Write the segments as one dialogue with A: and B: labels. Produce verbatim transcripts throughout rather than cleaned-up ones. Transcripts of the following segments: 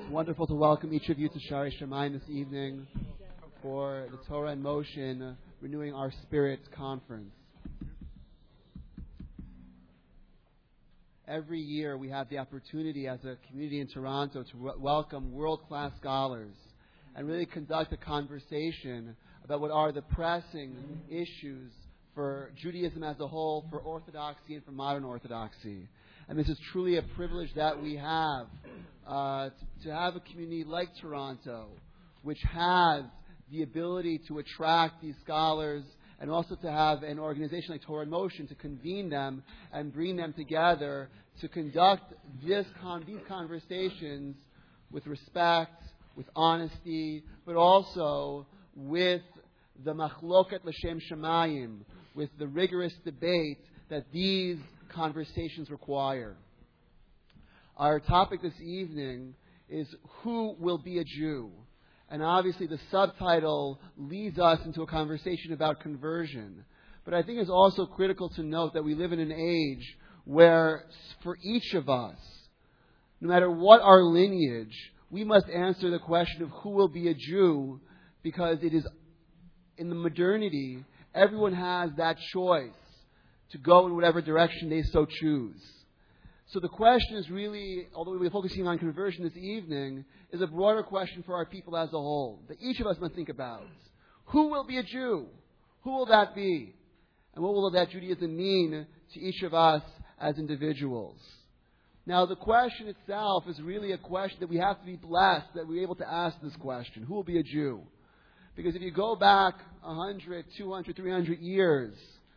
A: wonderful to welcome each of you to Shari Shamayim this evening for the Torah in Motion, uh, Renewing Our Spirit Conference. Every year we have the opportunity as a community in Toronto to w- welcome world-class scholars and really conduct a conversation about what are the pressing issues for Judaism as a whole, for Orthodoxy and for modern Orthodoxy. And this is truly a privilege that we have uh, to, to have a community like Toronto, which has the ability to attract these scholars and also to have an organization like Torah in Motion to convene them and bring them together to conduct this con- these conversations with respect, with honesty, but also with the machloket l'shem shamayim, with the rigorous debate that these conversations require. Our topic this evening is who will be a Jew? And obviously the subtitle leads us into a conversation about conversion. But I think it's also critical to note that we live in an age where for each of us, no matter what our lineage, we must answer the question of who will be a Jew, because it is in the modernity, everyone has that choice to go in whatever direction they so choose. So the question is really, although we're focusing on conversion this evening, is a broader question for our people as a whole, that each of us must think about. Who will be a Jew? Who will that be? And what will that Judaism mean to each of us as individuals? Now, the question itself is really a question that we have to be blessed that we're able to ask this question. Who will be a Jew? Because if you go back one hundred, two hundred, three hundred years,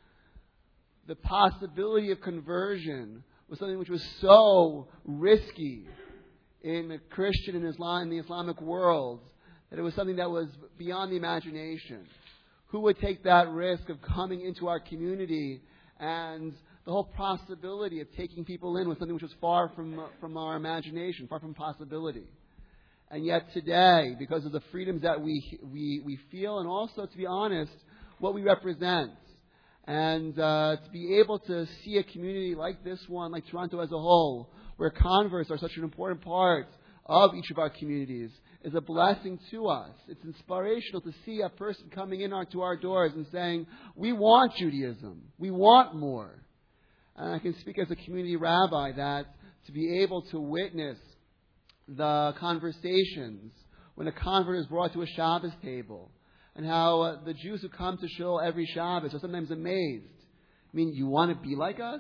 A: the possibility of conversion was something which was so risky in the Christian and Islam, in the Islamic world, that it was something that was beyond the imagination. Who would take that risk of coming into our community, and the whole possibility of taking people in was something which was far from, from our imagination, far from possibility. And yet today, because of the freedoms that we, we, we feel, and also, to be honest, what we represent, and uh, to be able to see a community like this one, like Toronto as a whole, where converts are such an important part of each of our communities, is a blessing to us. It's inspirational to see a person coming in our, to our doors and saying, we want Judaism. We want more. And I can speak as a community rabbi that to be able to witness the conversations when a convert is brought to a Shabbos table, and how uh, the Jews who come to shul every Shabbos are sometimes amazed. I mean, you want to be like us?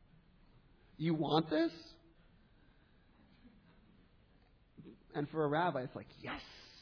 A: You want this? And for a rabbi, it's like, yes.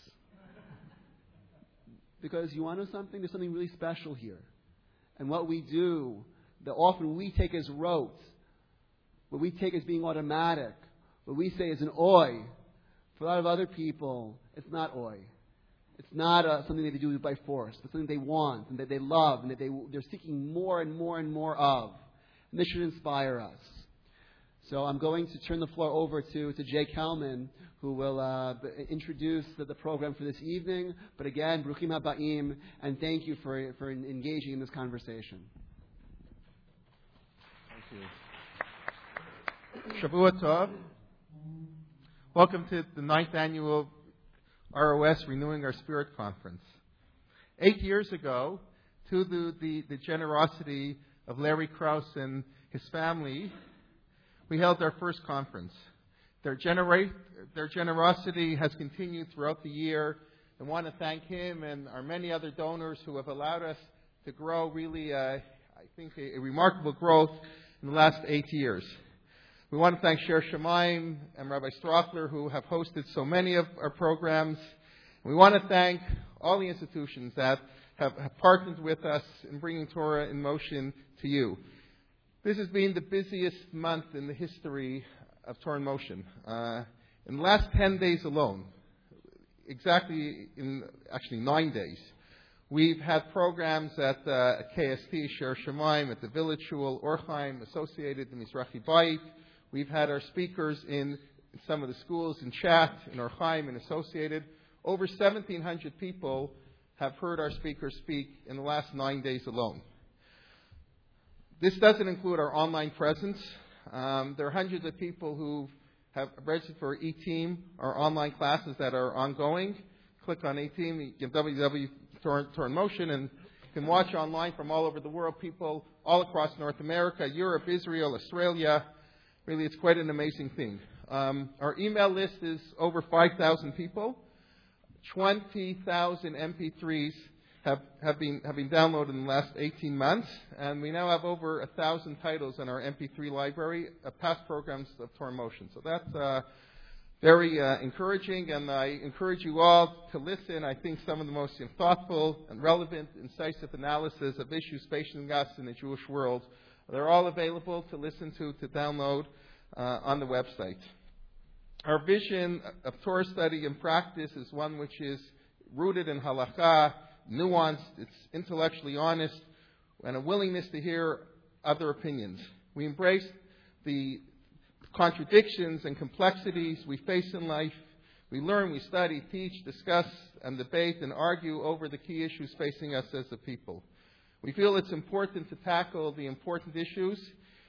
A: Because you want to know something? There's something really special here. And what we do, that often we take as rote, what we take as being automatic, what we say is an oi. For a lot of other people, it's not oi. It's not uh, something that they do by force, but something they want and that they love and that they, they're seeking more and more and more of. And this should inspire us. So I'm going to turn the floor over to, to Jay Kelman, who will uh, b- introduce the, the program for this evening. But again, Bruchim Habaim, and thank you for, for engaging in this conversation.
B: Thank you. Shavua Tov. Welcome to the ninth annual R O S Renewing Our Spirit Conference. Eight years ago, to the, the, the generosity of Larry Krauss and his family, we held our first conference. Their, genera- their generosity has continued throughout the year. I want to thank him and our many other donors who have allowed us to grow really, uh, I think, a, a remarkable growth in the last eight years. We want to thank Shir Shamayim and Rabbi Strachler, who have hosted so many of our programs. We want to thank all the institutions that have, have partnered with us in bringing Torah in Motion to you. This has been the busiest month in the history of Torah in Motion. Uh, in the last ten days alone, exactly in actually nine days, we've had programs at uh, K S T, Shir Shamayim, at the Village Shul, Orchaim, associated in Mizrahi Bayit. We've had our speakers in some of the schools in Chat, in Orchaim, and associated. Over seventeen hundred people have heard our speakers speak in the last nine days alone. This doesn't include our online presence. Um, there are hundreds of people who've have registered for eTeam, our online classes that are ongoing. Click on eTeam, w w w dot torn motion, and you can watch online from all over the world, people all across North America, Europe, Israel, Australia. Really, it's quite an amazing thing. Um, our email list is over five thousand people. twenty thousand M P threes have, have, been, have been downloaded in the last eighteen months, and we now have over one thousand titles in our M P three library, uh, past programs of Torn Motion. So that's uh, very uh, encouraging, and I encourage you all to listen. I think some of the most thoughtful and relevant, incisive analysis of issues facing us in the Jewish world, they're all available to listen to, to download uh, on the website. Our vision of Torah study and practice is one which is rooted in halakha, nuanced, it's intellectually honest, and a willingness to hear other opinions. We embrace the contradictions and complexities we face in life. We learn, we study, teach, discuss, and debate and argue over the key issues facing us as a people. We feel it's important to tackle the important issues,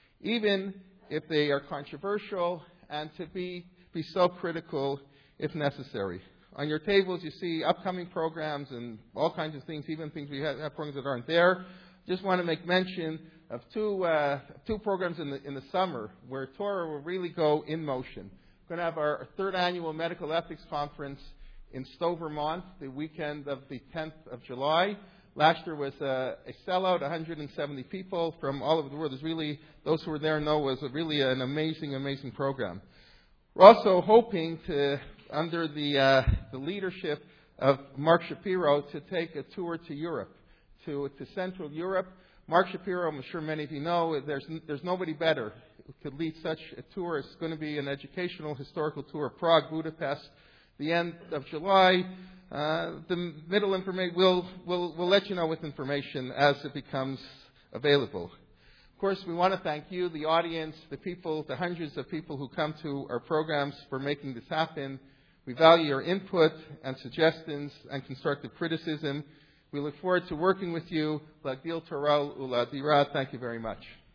B: even if they are controversial, and to be, be self-critical if necessary. On your tables, you see upcoming programs and all kinds of things, even things we have, have programs that aren't there. Just want to make mention of two uh, two programs in the in the summer where Torah will really go in motion. We're going to have our third annual Medical Ethics Conference in Stowe, Vermont, the weekend of the tenth of July. Last year was a, a sellout, one hundred seventy people from all over the world. There's really, those who were there know it was a really an amazing, amazing program. We're also hoping to, under the uh, the leadership of Mark Shapiro, to take a tour to Europe, to to Central Europe. Mark Shapiro, I'm sure many of you know, there's there's nobody better who could lead such a tour. It's going to be an educational, historical tour of Prague, Budapest, the end of July. Uh, the middle information, we'll, we'll, we'll let you know with information as it becomes available. Of course, we want to thank you, the audience, the people, the hundreds of people who come to our programs for making this happen. We value your input and suggestions and constructive criticism. We look forward to working with you. L'agdil Torah u'la'adira. Thank you very much.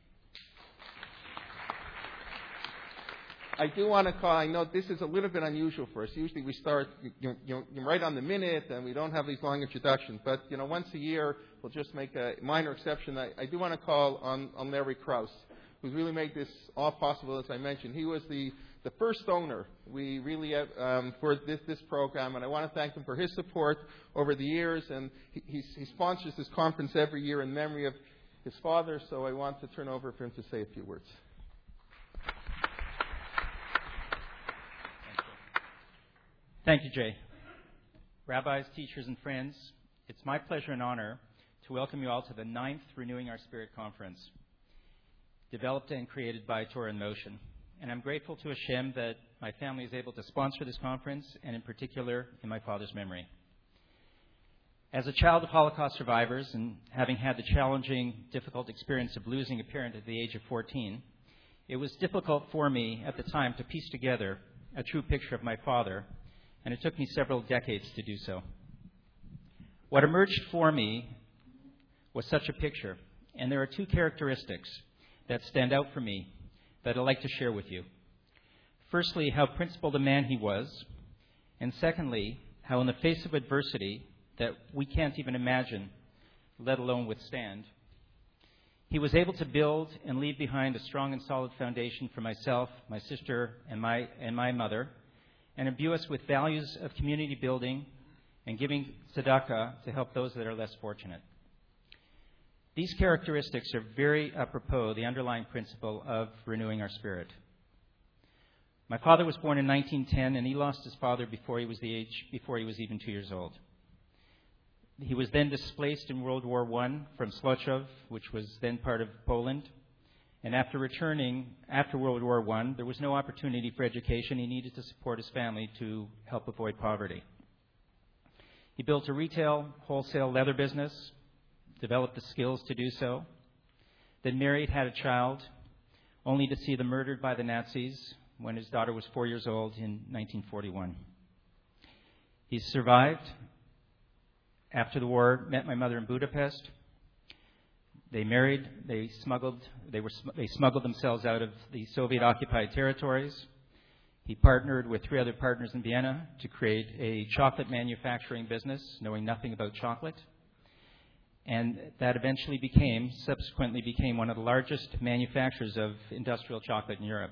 B: I do want to call, I know this is a little bit unusual for us. Usually we start you, you, you right on the minute and we don't have these long introductions. But, you know, once a year we'll just make a minor exception. I, I do want to call on, on Larry Krause, who's really made this all possible, as I mentioned. He was the, the first donor we really have, um, for this, this program, and I want to thank him for his support over the years. And he, he, he sponsors this conference every year in memory of his father, so I want to turn over for him to say a few words.
C: Thank you, Jay. Rabbis, teachers, and friends, it's my pleasure and honor to welcome you all to the ninth Renewing Our Spirit Conference, developed and created by Torah in Motion. And I'm grateful to Hashem that my family is able to sponsor this conference, and in particular, in my father's memory. As a child of Holocaust survivors, and having had the challenging, difficult experience of losing a parent at the age of fourteen, it was difficult for me at the time to piece together a true picture of my father, and it took me several decades to do so. What emerged for me was such a picture, and there are two characteristics that stand out for me that I'd like to share with you. Firstly, how principled a man he was, and secondly, how in the face of adversity that we can't even imagine, let alone withstand, he was able to build and leave behind a strong and solid foundation for myself, my sister, and my and my mother, and imbue us with values of community building and giving tzedakah to help those that are less fortunate. These characteristics are very apropos, the underlying principle of renewing our spirit. My father was born in nineteen ten, and he lost his father before he was the age before he was even two years old. He was then displaced in World War One from Zlochov, which was then part of Poland. And after returning, after World War One, there was no opportunity for education. He needed to support his family to help avoid poverty. He built a retail, wholesale leather business, developed the skills to do so, then married, had a child, only to see them murdered by the Nazis when his daughter was four years old in nineteen forty-one. He survived. After the war, met my mother in Budapest. They married. They smuggled. They were. They smuggled themselves out of the Soviet-occupied territories. He partnered with three other partners in Vienna to create a chocolate manufacturing business, knowing nothing about chocolate. And that eventually became, subsequently became one of the largest manufacturers of industrial chocolate in Europe.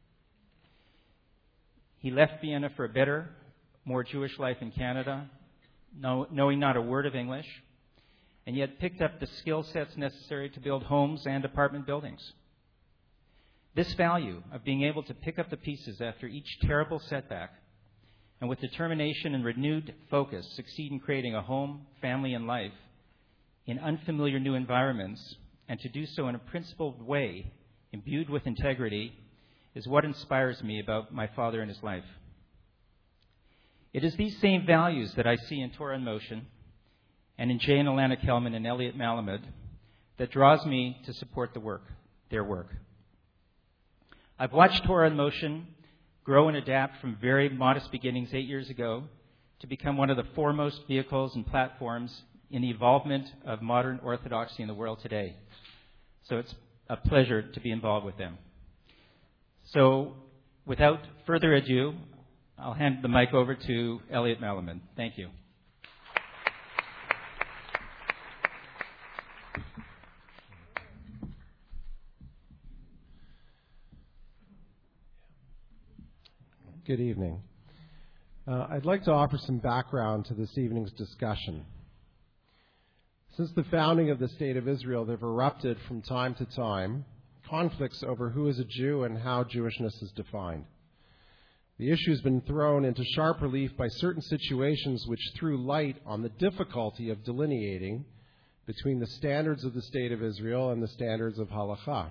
C: He left Vienna for a better, more Jewish life in Canada, know, knowing not a word of English, and yet picked up the skill sets necessary to build homes and apartment buildings. This value of being able to pick up the pieces after each terrible setback and with determination and renewed focus succeed in creating a home, family, and life in unfamiliar new environments, and to do so in a principled way, imbued with integrity, is what inspires me about my father and his life. It is these same values that I see in Torah in Motion and in Jay and Alana Kelman and Elliot Malamed that draws me to support the work, their work. I've watched Torah in Motion grow and adapt from very modest beginnings eight years ago to become one of the foremost vehicles and platforms in the evolvement of modern orthodoxy in the world today. So it's a pleasure to be involved with them. So without further ado, I'll hand the mic over to Elliot Malamed. Thank you.
D: Good evening. Uh, I'd like to offer some background to this evening's discussion. Since the founding of the State of Israel, there have erupted from time to time conflicts over who is a Jew and how Jewishness is defined. The issue has been thrown into sharp relief by certain situations which threw light on the difficulty of delineating between the standards of the State of Israel and the standards of Halakha.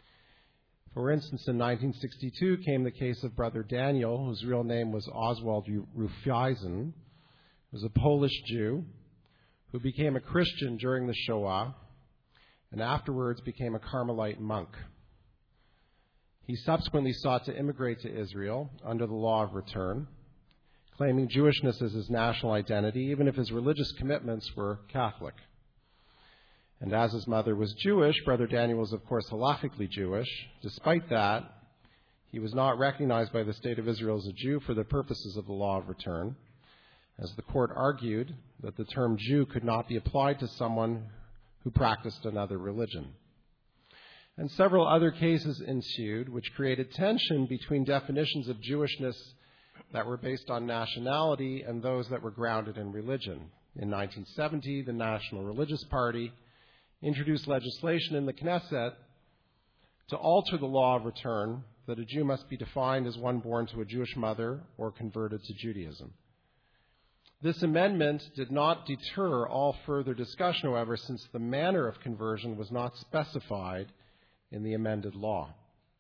D: For instance, in nineteen sixty-two came the case of Brother Daniel, whose real name was Oswald Rufeisen. He was a Polish Jew who became a Christian during the Shoah and afterwards became a Carmelite monk. He subsequently sought to immigrate to Israel under the law of return, claiming Jewishness as his national identity, even if his religious commitments were Catholic. And as his mother was Jewish, Brother Daniel was, of course, halakhically Jewish. Despite that, he was not recognized by the State of Israel as a Jew for the purposes of the law of return, as the court argued that the term Jew could not be applied to someone who practiced another religion. And several other cases ensued, which created tension between definitions of Jewishness that were based on nationality and those that were grounded in religion. In nineteen seventy, the National Religious Party introduced legislation in the Knesset to alter the law of return that a Jew must be defined as one born to a Jewish mother or converted to Judaism. This amendment did not deter all further discussion, however, since the manner of conversion was not specified in the amended law.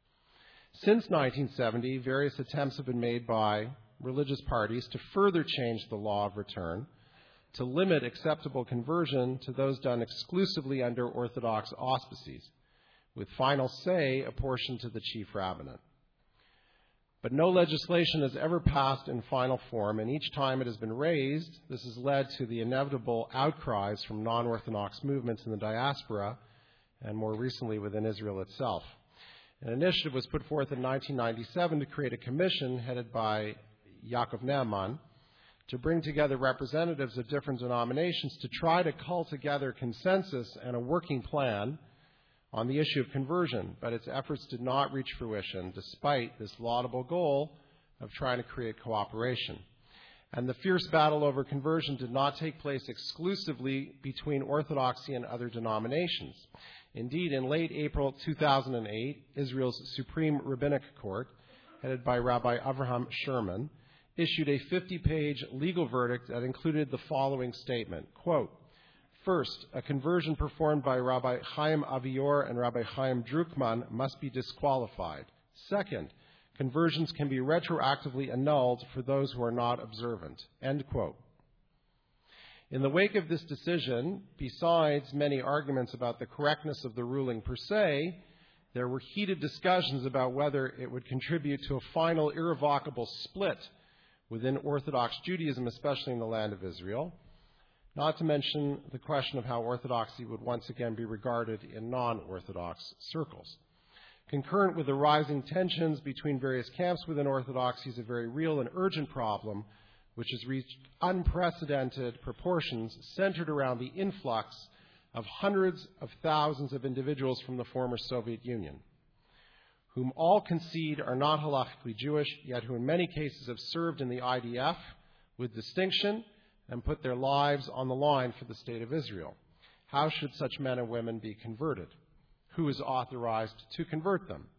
D: Since nineteen seventy, various attempts have been made by religious parties to further change the law of return to limit acceptable conversion to those done exclusively under Orthodox auspices, with final say apportioned to the chief rabbinate. But no legislation has ever passed in final form, and each time it has been raised, this has led to the inevitable outcries from non-Orthodox movements in the diaspora, and more recently within Israel itself. An initiative was put forth in nineteen ninety-seven to create a commission headed by Yaakov Ne'eman to bring together representatives of different denominations to try to cull together consensus and a working plan on the issue of conversion, but its efforts did not reach fruition despite this laudable goal of trying to create cooperation. And the fierce battle over conversion did not take place exclusively between Orthodoxy and other denominations. Indeed, in late April two thousand eight, Israel's Supreme Rabbinic Court, headed by Rabbi Avraham Sherman, issued a fifty-page legal verdict that included the following statement, quote, "First, a conversion performed by Rabbi Chaim Avior and Rabbi Chaim Drukman must be disqualified. Second, conversions can be retroactively annulled for those who are not observant." End quote. In the wake of this decision, besides many arguments about the correctness of the ruling per se, there were heated discussions about whether it would contribute to a final irrevocable split within Orthodox Judaism, especially in the land of Israel, not to mention the question of how Orthodoxy would once again be regarded in non-Orthodox circles. Concurrent with the rising tensions between various camps within Orthodoxy is a very real and urgent problem which has reached unprecedented proportions, centered around the influx of hundreds of thousands of individuals from the former Soviet Union, whom all concede are not halakhically Jewish, yet who in many cases have served in the I D F with distinction and put their lives on the line for the State of Israel. How should such men and women be converted? Who is authorized to convert them?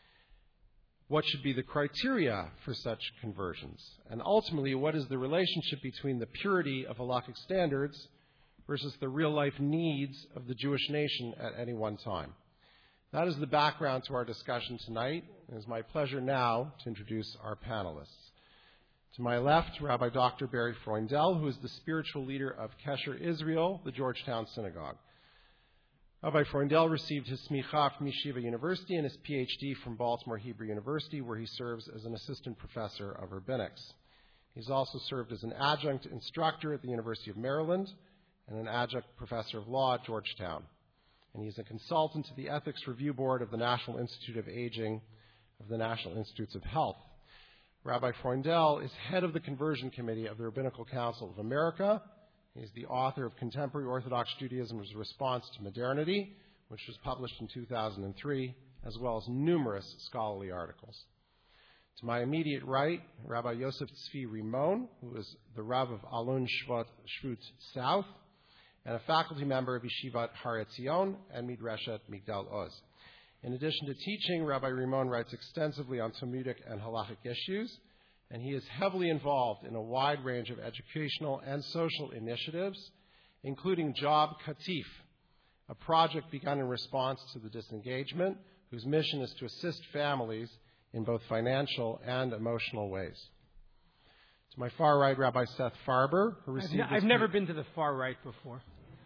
D: What should be the criteria for such conversions? And ultimately, what is the relationship between the purity of halakhic standards versus the real-life needs of the Jewish nation at any one time? That is the background to our discussion tonight. It is my pleasure now to introduce our panelists. To my left, Rabbi Doctor Barry Freundel, who is the spiritual leader of Kesher Israel, the Georgetown Synagogue. Rabbi Freundel received his smicha from Yeshiva University and his P H D from Baltimore Hebrew University, where he serves as an assistant professor of rabbinics. He's also served as an adjunct instructor at the University of Maryland and an adjunct professor of law at Georgetown. And he's a consultant to the Ethics Review Board of the National Institute of Aging of the National Institutes of Health. Rabbi Freundel is head of the Conversion Committee of the Rabbinical Council of America. He's the author of Contemporary Orthodox Judaism's Response to Modernity, which was published in two thousand three, as well as numerous scholarly articles. To my immediate right, Rabbi Yosef Tzvi Rimon, who is the Rav of Alon Shvut, Shvut South, and a faculty member of Yeshivat Har Etzion and Midreshet Migdal Oz. In addition to teaching, Rabbi Rimon writes extensively on Talmudic and halachic issues, and he is heavily involved in a wide range of educational and social initiatives, including Job Katif, a project begun in response to the disengagement, whose mission is to assist families in both financial and emotional ways. To my far right, Rabbi Seth Farber, who received...
E: I've, n- I've never been to the far right before.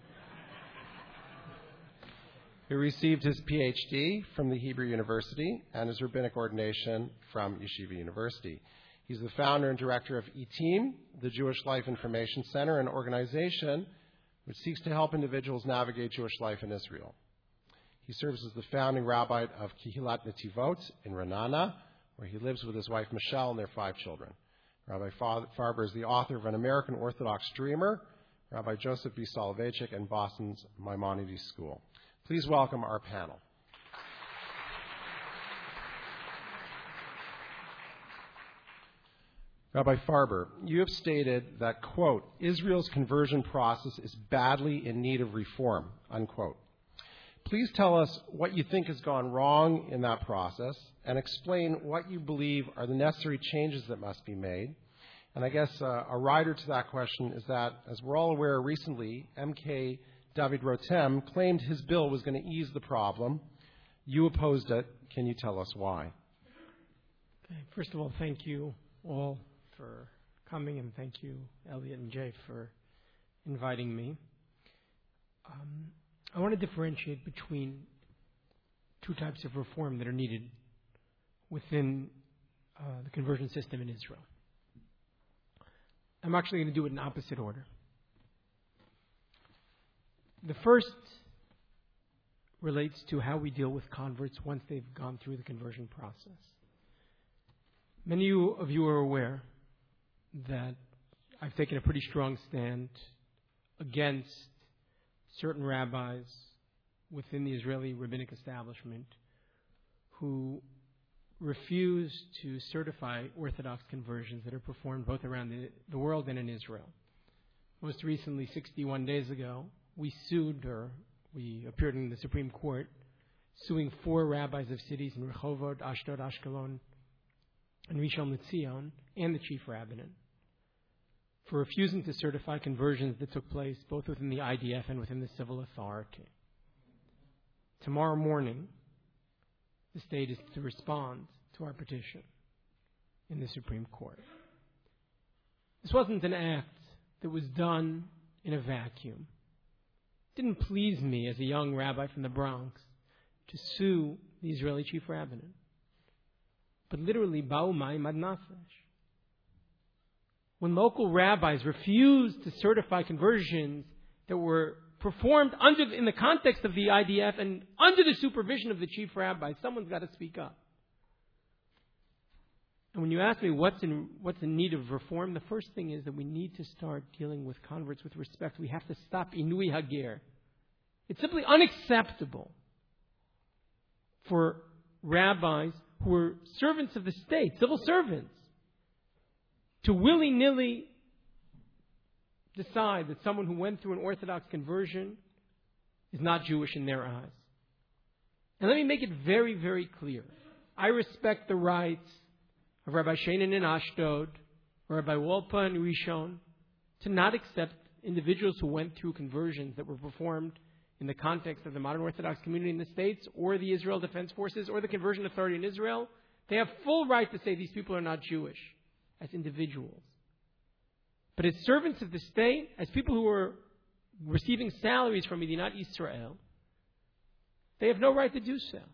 D: Who received his P H D from the Hebrew University and his rabbinic ordination from Yeshiva University. He's the founder and director of E T I M, the Jewish Life Information Center, an organization which seeks to help individuals navigate Jewish life in Israel. He serves as the founding rabbi of Kehilat Netivot in Ra'anana, where he lives with his wife Michelle and their five children. Rabbi Farber is the author of An American Orthodox Dreamer, Rabbi Joseph B. Soloveitchik, and Boston's Maimonides School. Please welcome our panel. Rabbi Farber, you have stated that, quote, Israel's conversion process is badly in need of reform, unquote. Please tell us what you think has gone wrong in that process and explain what you believe are the necessary changes that must be made. And I guess uh, a rider to that question is that, as we're all aware, recently, M K David Rotem claimed his bill was going to ease the problem. You opposed it. Can you tell us why?
E: Okay. First of all, thank you all for coming, and thank you, Elliot and Jay, for inviting me. Um, I want to differentiate between two types of reform that are needed within uh, the conversion system in Israel. I'm actually going to do it in opposite order. The first relates to how we deal with converts once they've gone through the conversion process. Many of you are aware that I've taken a pretty strong stand against certain rabbis within the Israeli rabbinic establishment who refuse to certify Orthodox conversions that are performed both around the, the world and in Israel. Most recently, sixty-one days ago, we sued, or we appeared in the Supreme Court, suing four rabbis of cities in Rehovot, Ashdod, Ashkelon, and Rishon LeZion, and the chief rabbinate, for refusing to certify conversions that took place both within the I D F and within the civil authority. Tomorrow morning, the state is to respond to our petition in the Supreme Court. This wasn't an act that was done in a vacuum. It didn't please me as a young rabbi from the Bronx to sue the Israeli chief rabbinate. But literally, ba'umay mad nafesh. When local rabbis refused to certify conversions that were performed under in the context of the I D F and under the supervision of the chief rabbi. Someone's got to speak up. And when you ask me what's in what's in need of reform, the first thing is that we need to start dealing with converts with respect. We have to stop inui hager. It's simply unacceptable for rabbis who are servants of the state, civil servants, to willy-nilly decide that someone who went through an Orthodox conversion is not Jewish in their eyes. And let me make it very, very clear. I respect the rights of Rabbi Sheinin in Ashdod, or Rabbi Wolpa in Rishon, to not accept individuals who went through conversions that were performed in the context of the modern Orthodox community in the States, or the Israel Defense Forces, or the Conversion Authority in Israel. They have full right to say these people are not Jewish as individuals. But as servants of the state, as people who are receiving salaries from Medinat Israel, they have no right to do so.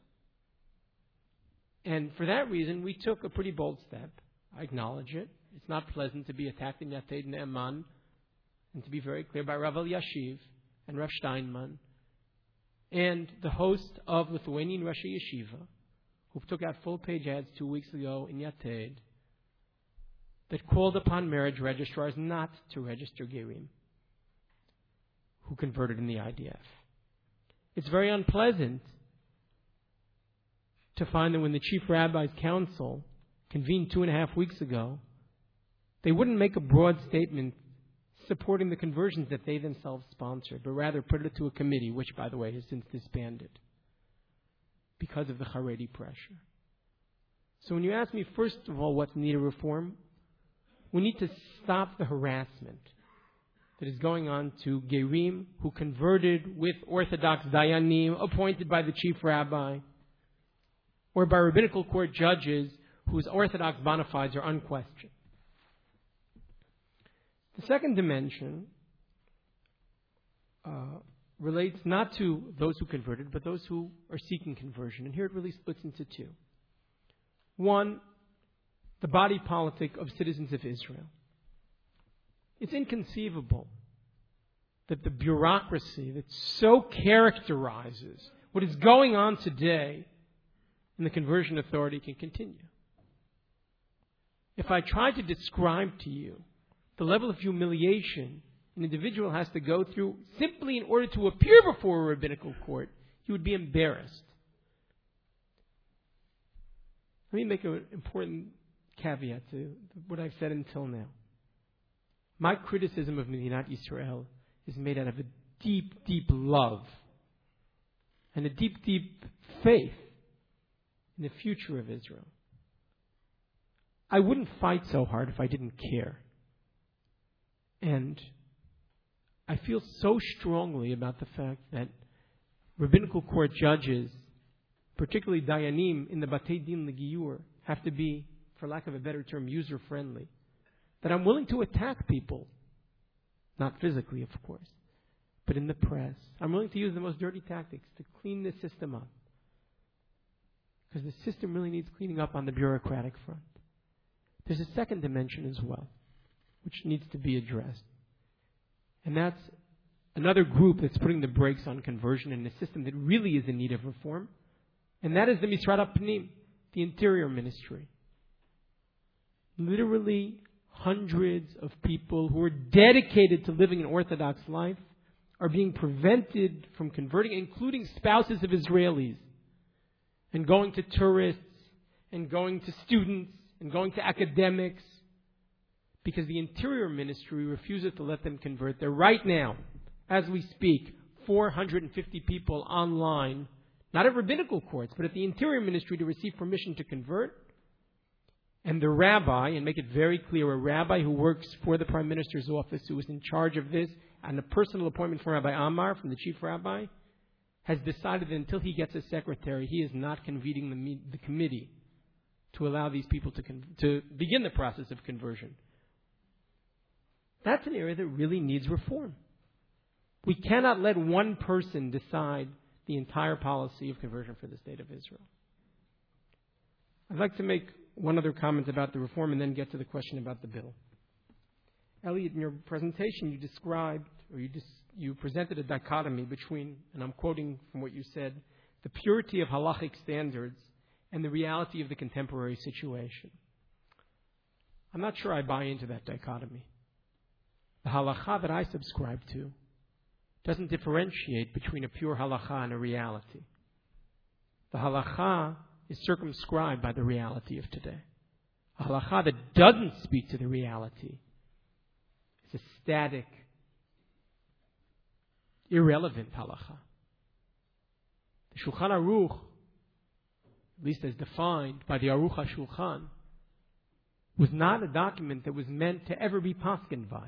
E: And for that reason, we took a pretty bold step. I acknowledge it. It's not pleasant to be attacked in Yated Ne'eman, and to be very clear, by Rav Yashiv and Rav Steinman, and the host of Lithuanian Rosh Yeshiva, who took out full-page ads two weeks ago in Yated, that called upon marriage registrars not to register Gerim who converted in the I D F. It's very unpleasant to find that when the Chief Rabbi's Council convened two and a half weeks ago, they wouldn't make a broad statement supporting the conversions that they themselves sponsored, but rather put it to a committee, which, by the way, has since disbanded because of the Haredi pressure. So when you ask me, first of all, what's needed reform, we need to stop the harassment that is going on to Gerim who converted with Orthodox Dayanim appointed by the Chief Rabbi, or by rabbinical court judges whose Orthodox bona fides are unquestioned. The second dimension uh, relates not to those who converted, but those who are seeking conversion. And here it really splits into two. One, the body politic of citizens of Israel. It's inconceivable that the bureaucracy that so characterizes what is going on today in the Conversion Authority can continue. If I tried to describe to you the level of humiliation an individual has to go through simply in order to appear before a rabbinical court, you would be embarrassed. Let me make an important caveat to what I've said until now. My criticism of Medinat Israel is made out of a deep, deep love and a deep, deep faith in the future of Israel. I wouldn't fight so hard if I didn't care. And I feel so strongly about the fact that rabbinical court judges, particularly Dayanim in the Batei Din L'Giyur, have to be, for lack of a better term, user-friendly. That I'm willing to attack people, not physically, of course, but in the press. I'm willing to use the most dirty tactics to clean the system up. Because the system really needs cleaning up on the bureaucratic front. There's a second dimension as well, which needs to be addressed. And that's another group that's putting the brakes on conversion in a system that really is in need of reform. And that is the Misrad HaPnim, the Interior Ministry. Literally hundreds of people who are dedicated to living an Orthodox life are being prevented from converting, including spouses of Israelis, and going to tourists, and going to students, and going to academics, because the Interior Ministry refuses to let them convert. There right now, as we speak, four hundred fifty people online, not at rabbinical courts, but at the Interior Ministry to receive permission to convert. And the rabbi, and make it very clear, a rabbi who works for the Prime Minister's office, who is in charge of this, and a personal appointment from Rabbi Amar, from the Chief Rabbi, has decided that until he gets a secretary, he is not convening the, the committee to allow these people to, con- to begin the process of conversion. That's an area that really needs reform. We cannot let one person decide the entire policy of conversion for the state of Israel. I'd like to make one other comment about the reform and then get to the question about the bill. Elliot, in your presentation, you described, or you just you presented a dichotomy between, and I'm quoting from what you said, the purity of halachic standards and the reality of the contemporary situation. I'm not sure I buy into that dichotomy. The halakha that I subscribe to doesn't differentiate between a pure halakha and a reality. The halakha is circumscribed by the reality of today. A halakha that doesn't speak to the reality is a static, irrelevant halakha. The Shulchan Aruch, at least as defined by the Aruch HaShulchan, was not a document that was meant to ever be paskined by.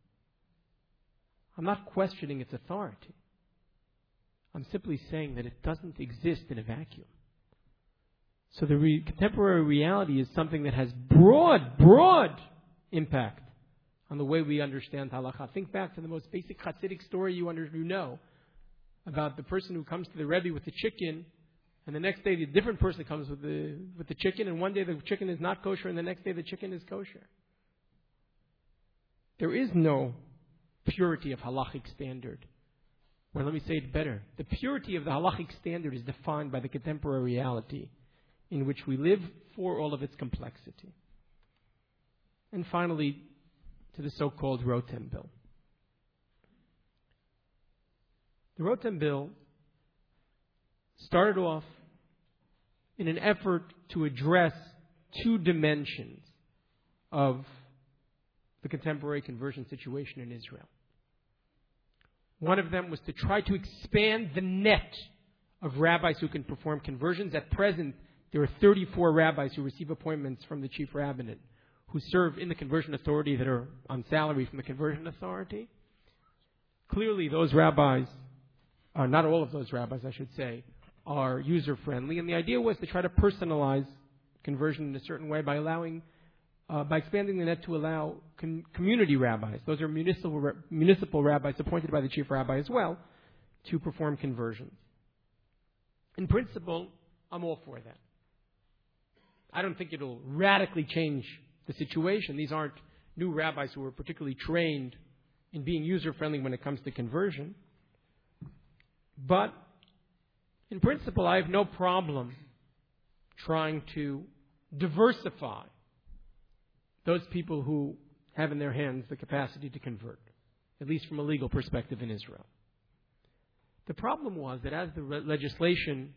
E: I'm not questioning its authority. I'm simply saying that it doesn't exist in a vacuum. So the re- contemporary reality is something that has broad, broad impact on the way we understand halakha. Think back to the most basic Hasidic story you, under, you know about the person who comes to the Rebbe with the chicken, and the next day the different person comes with the with the chicken, and one day the chicken is not kosher, and the next day the chicken is kosher. There is no purity of halachic standard. Well, let me say it better. The purity of the halachic standard is defined by the contemporary reality in which we live for all of its complexity. And finally, to the so-called Rotem Bill. The Rotem Bill started off in an effort to address two dimensions of the contemporary conversion situation in Israel. One of them was to try to expand the net of rabbis who can perform conversions. At present, there are thirty-four rabbis who receive appointments from the chief rabbinate, who serve in the conversion authority, that are on salary from the conversion authority. Clearly, those rabbis, uh, not all of those rabbis, I should say, are user-friendly. And the idea was to try to personalize conversion in a certain way by allowing, uh, by expanding the net to allow com- community rabbis, those are municipal, ra- municipal rabbis appointed by the chief rabbi as well, to perform conversions. In principle, I'm all for that. I don't think it'll radically change the situation. These aren't new rabbis who are particularly trained in being user-friendly when it comes to conversion. But in principle, I have no problem trying to diversify those people who have in their hands the capacity to convert, at least from a legal perspective in Israel. The problem was that as the re- legislation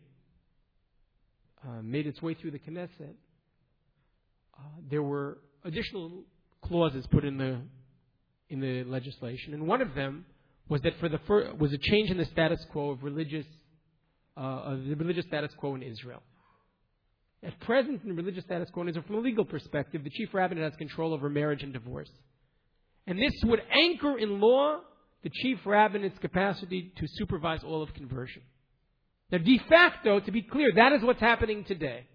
E: uh, made its way through the Knesset, uh, there were additional clauses put in the in the legislation, and one of them was that for the fir- was a change in the status quo of religious uh, of the religious status quo in Israel. At present, in the religious status quo in Israel, from a legal perspective, the chief rabbinate has control over marriage and divorce, and this would anchor in law the chief rabbinate's capacity to supervise all of conversion. Now, de facto, to be clear, that is what's happening today.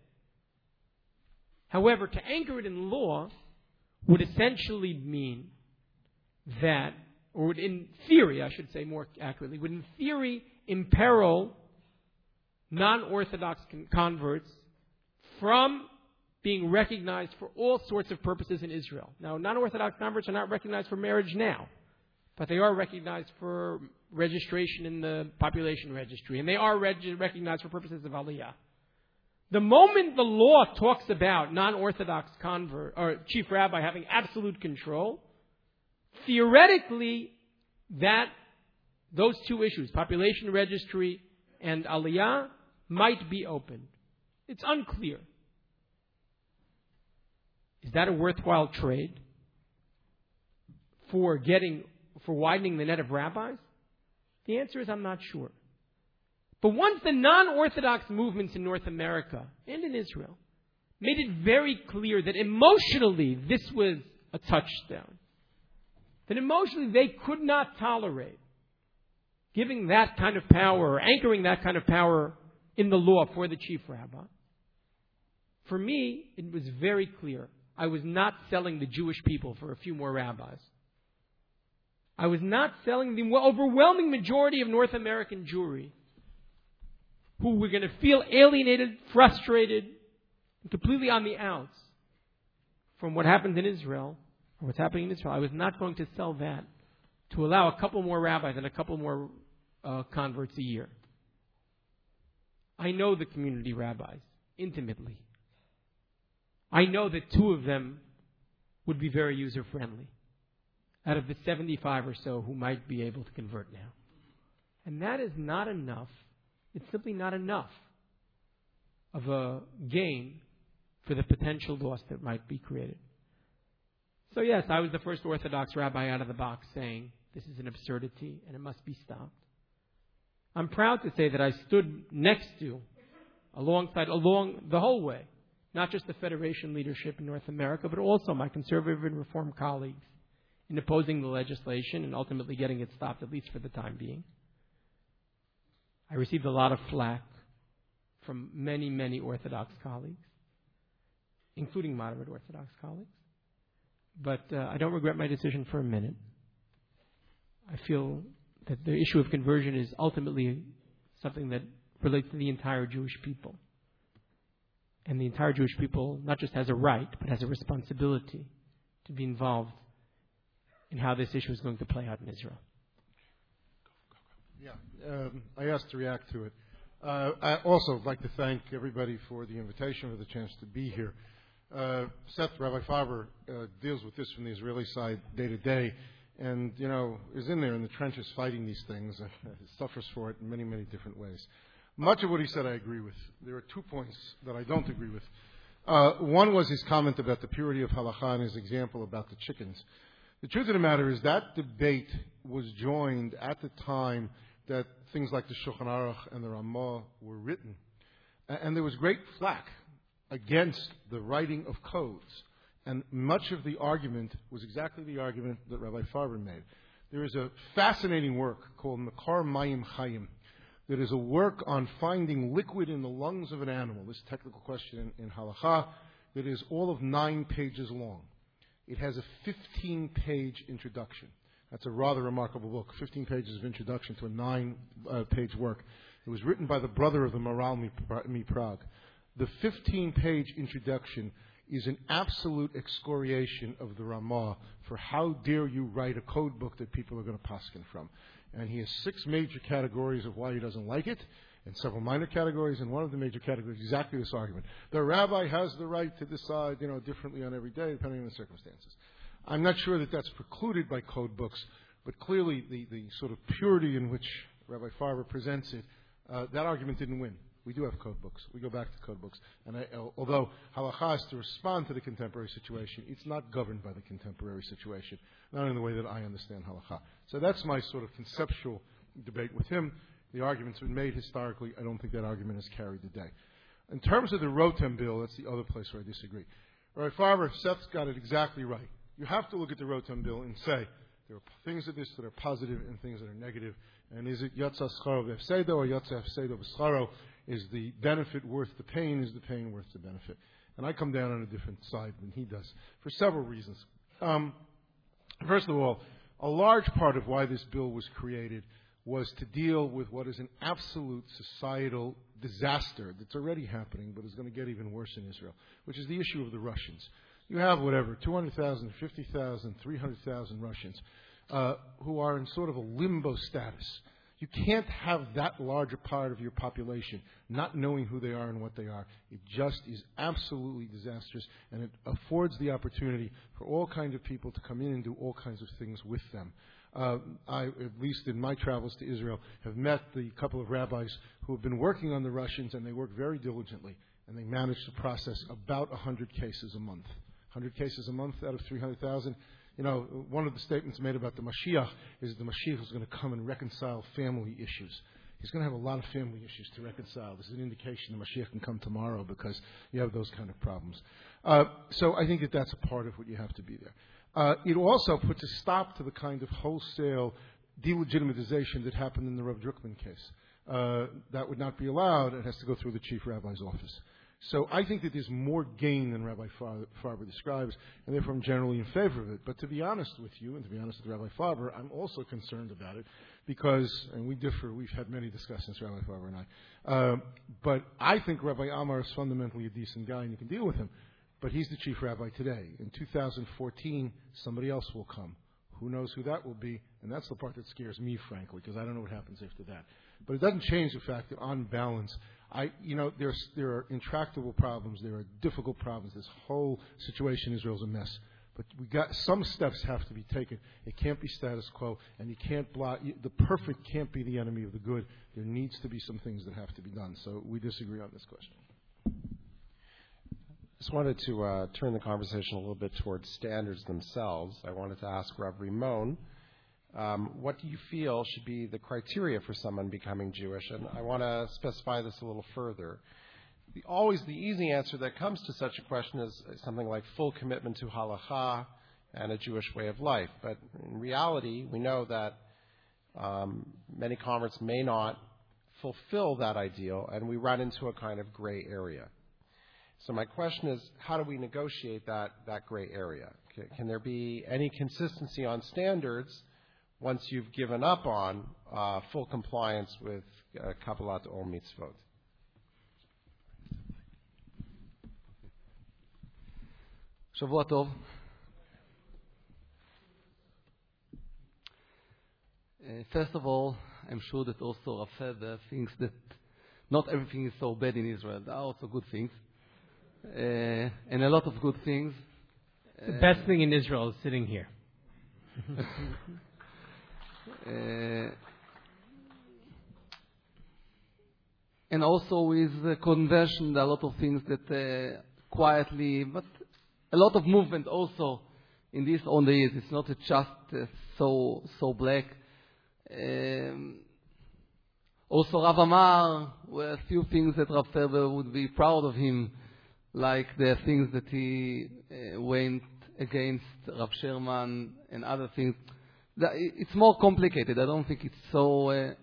E: However, to anchor it in law would essentially mean that, or would in theory, I should say more accurately, would in theory imperil non-Orthodox con- converts from being recognized for all sorts of purposes in Israel. Now, non-Orthodox converts are not recognized for marriage now, but they are recognized for registration in the population registry, and they are reg- recognized for purposes of Aliyah. The moment the law talks about non-Orthodox convert or chief rabbi having absolute control, theoretically, that those two issues, population registry and Aliyah, might be opened. It's unclear. Is that a worthwhile trade for getting, for widening the net of rabbis? The answer is I'm not sure. But once the non-Orthodox movements in North America and in Israel made it very clear that emotionally this was a touchstone, that emotionally they could not tolerate giving that kind of power or anchoring that kind of power in the law for the chief rabbi, for me, it was very clear. I was not selling the Jewish people for a few more rabbis. I was not selling the overwhelming majority of North American Jewry who were going to feel alienated, frustrated, and completely on the outs from what happened in Israel, or what's happening in Israel. I was not going to sell that to allow a couple more rabbis and a couple more uh, converts a year. I know the community rabbis intimately. I know that two of them would be very user-friendly out of the seventy-five or so who might be able to convert now. And that is not enough. It's simply not enough of a gain for the potential loss that might be created. So yes, I was the first Orthodox rabbi out of the box saying this is an absurdity and it must be stopped. I'm proud to say that I stood next to, alongside, along the whole way, not just the Federation leadership in North America, but also my conservative and reform colleagues in opposing the legislation and ultimately getting it stopped, at least for the time being. I received a lot of flack from many, many Orthodox colleagues, including moderate Orthodox colleagues. But uh, I don't regret my decision for a minute. I feel that the issue of conversion is ultimately something that relates to the entire Jewish people. And the entire Jewish people not just has a right, but has a responsibility to be involved in how this issue is going to play out in Israel.
F: Yeah, um, I asked to react to it. Uh, I also would like to thank everybody for the invitation, for the chance to be here. Uh, Seth, Rabbi Farber, uh, deals with this from the Israeli side day to day, and, you know, is in there in the trenches fighting these things, and uh, suffers for it in many, many different ways. Much of what he said I agree with. There are two points that I don't agree with. Uh, one was his comment about the purity of halakha and his example about the chickens. The truth of the matter is that debate was joined at the time that things like the Shulchan Aruch and the Ramah were written. And there was great flack against the writing of codes. And much of the argument was exactly the argument that Rabbi Farber made. There is a fascinating work called Makar Mayim Chayim that is a work on finding liquid in the lungs of an animal, this technical question in, in halakha, that is all of nine pages long. It has a fifteen-page introduction. That's a rather remarkable book, fifteen pages of introduction to a nine-page uh, work. It was written by the brother of the Maharal MiPrague. The fifteen-page introduction is an absolute excoriation of the Ramah for how dare you write a code book that people are going to paskin from. And he has six major categories of why he doesn't like it, and several minor categories, and one of the major categories is exactly this argument. The rabbi has the right to decide, you know, differently on every day, depending on the circumstances. I'm not sure that that's precluded by code books, but clearly the, the sort of purity in which Rabbi Farber presents it, uh, that argument didn't win. We do have code books. We go back to code books. And I, although halakha is to respond to the contemporary situation, it's not governed by the contemporary situation, not in the way that I understand halakha. So that's my sort of conceptual debate with him. The argument's been made historically. I don't think that argument has carried the day. In terms of the Rotem bill, that's the other place where I disagree. Rabbi Farber, Seth's got it exactly right. You have to look at the Rotem bill and say, there are things of this that are positive and things that are negative. And is it Yatsa Scharo V'Efsedo or Yatsa Efsedo V'Scharo? Is the benefit worth the pain? Is the pain worth the benefit? And I come down on a different side than he does for several reasons. Um, first of all, a large part of why this bill was created was to deal with what is an absolute societal disaster that's already happening but is going to get even worse in Israel, which is the issue of the Russians. You have whatever, two hundred thousand, fifty thousand, three hundred thousand Russians uh, who are in sort of a limbo status. You can't have that large a part of your population not knowing who they are and what they are. It just is absolutely disastrous, and it affords the opportunity for all kinds of people to come in and do all kinds of things with them. Uh, I, at least in my travels to Israel, have met the couple of rabbis who have been working on the Russians, and they work very diligently, and they manage to process about one hundred cases a month. one hundred cases a month out of three hundred thousand. You know, one of the statements made about the Mashiach is the Mashiach is going to come and reconcile family issues. He's going to have a lot of family issues to reconcile. This is an indication the Mashiach can come tomorrow because you have those kind of problems. Uh, so I think that that's a part of what you have to be there. Uh, it also puts a stop to the kind of wholesale delegitimization that happened in the Rav Druckman case. Uh, that would not be allowed. It has to go through the chief rabbi's office. So I think that there's more gain than Rabbi Farber describes, and therefore I'm generally in favor of it. But to be honest with you, and to be honest with Rabbi Farber, I'm also concerned about it because, and we differ, we've had many discussions, Rabbi Farber and I, uh, but I think Rabbi Amar is fundamentally a decent guy, and you can deal with him. But he's the chief rabbi today. In two thousand fourteen, somebody else will come. Who knows who that will be? And that's the part that scares me, frankly, because I don't know what happens after that. But it doesn't change the fact that, on balance, I, you know, there's, there are intractable problems. There are difficult problems. This whole situation in Israel is a mess. But we got some steps have to be taken. It can't be status quo, and you can't block. The perfect can't be the enemy of the good. There needs to be some things that have to be done. So we disagree on this question.
D: Just wanted to uh, turn the conversation a little bit towards standards themselves. I wanted to ask Rav Rimon, um, what do you feel should be the criteria for someone becoming Jewish? And I want to specify this a little further. The, always the easy answer that comes to such a question is something like full commitment to halakha and a Jewish way of life. But in reality, we know that um, many converts may not fulfill that ideal, and we run into a kind of gray area. So my question is, how do we negotiate that, that gray area? Can, can there be any consistency on standards once you've given up on uh, full compliance with uh, Kabbalat Ol Mitzvot?
G: Shavua Tov. Uh, first of all, I'm sure that also Rav Feber thinks that not everything is so bad in Israel. There are also good things. Uh, and a lot of good things.
E: The uh, best thing in Israel is sitting here.
G: uh, and also with the conversion, there are a lot of things that uh, quietly, but a lot of movement also in this on the years. It's not just uh, so so black. Um, also, Rav Amar were a few things that Rav Feber would be proud of him, like the things that he uh, went against Rav Sherman and other things. That, it's more complicated. I don't think it's so... Uh,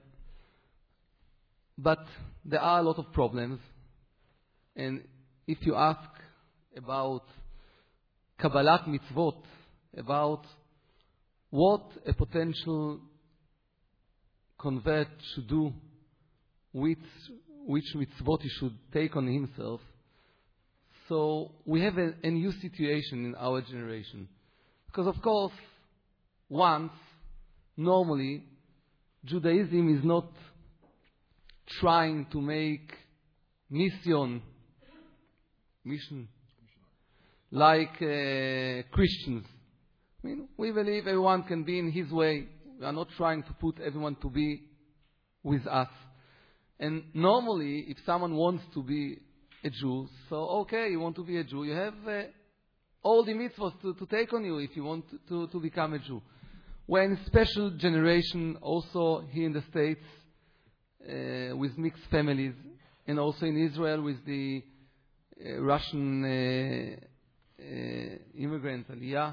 G: but there are a lot of problems. And if you ask about Kabbalat Mitzvot, about what a potential convert should do, which, which mitzvot he should take on himself, so we have a, a new situation in our generation. Because of course, once, normally, Judaism is not trying to make mission, mission, like uh, Christians. I mean, we believe everyone can be in his way. We are not trying to put everyone to be with us. And normally, if someone wants to be a Jew, so okay, you want to be a Jew, you have uh, all the mitzvahs to, to take on you if you want to, to, to become a Jew. We're in a special generation also here in the States uh, with mixed families, and also in Israel with the uh, Russian uh, uh, immigrants, Aliyah,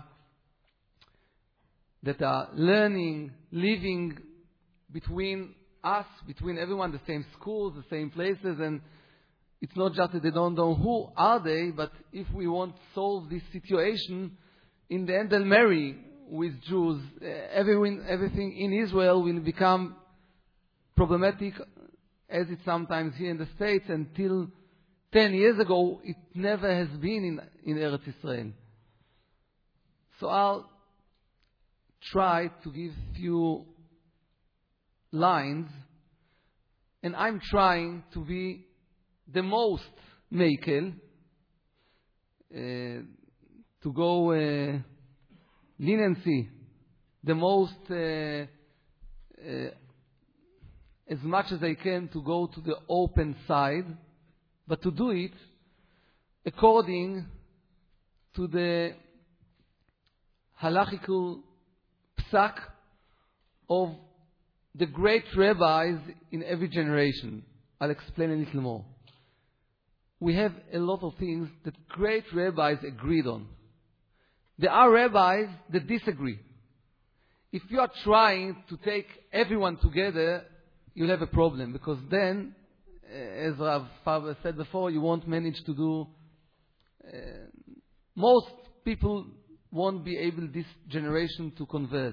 G: that are learning, living between us, between everyone, the same schools, the same places, and it's not just that they don't know who are they, but if we want to solve this situation, in the end they'll marry with Jews. Uh, everyone, everything in Israel will become problematic, as it sometimes here in the States. Until ten years ago, it never has been in, in Eretz Israel. So I'll try to give few lines, and I'm trying to be the most makel, uh, to go uh, leniency, the most, uh, uh, as much as I can, to go to the open side, but to do it according to the halachical psak of the great rabbis in every generation. I'll explain a little more. We have a lot of things that great rabbis agreed on. There are rabbis that disagree. If you are trying to take everyone together, you'll have a problem, because then, as Rav Faber said before, you won't manage to do... Uh, most people won't be able this generation to convert.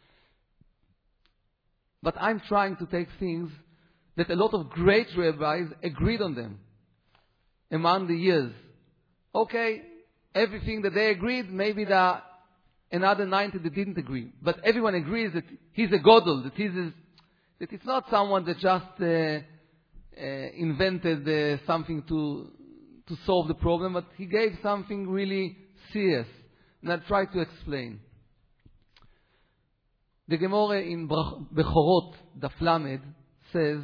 G: But I'm trying to take things that a lot of great rabbis agreed on them among the years. Okay, everything that they agreed, maybe there are another ninety that didn't agree. But everyone agrees that he's a Godel, that he's a, that it's not someone that just uh, uh, invented uh, something to to solve the problem, but he gave something really serious. And I'll try to explain. The Gemara in Bechorot, Daf Lamed, says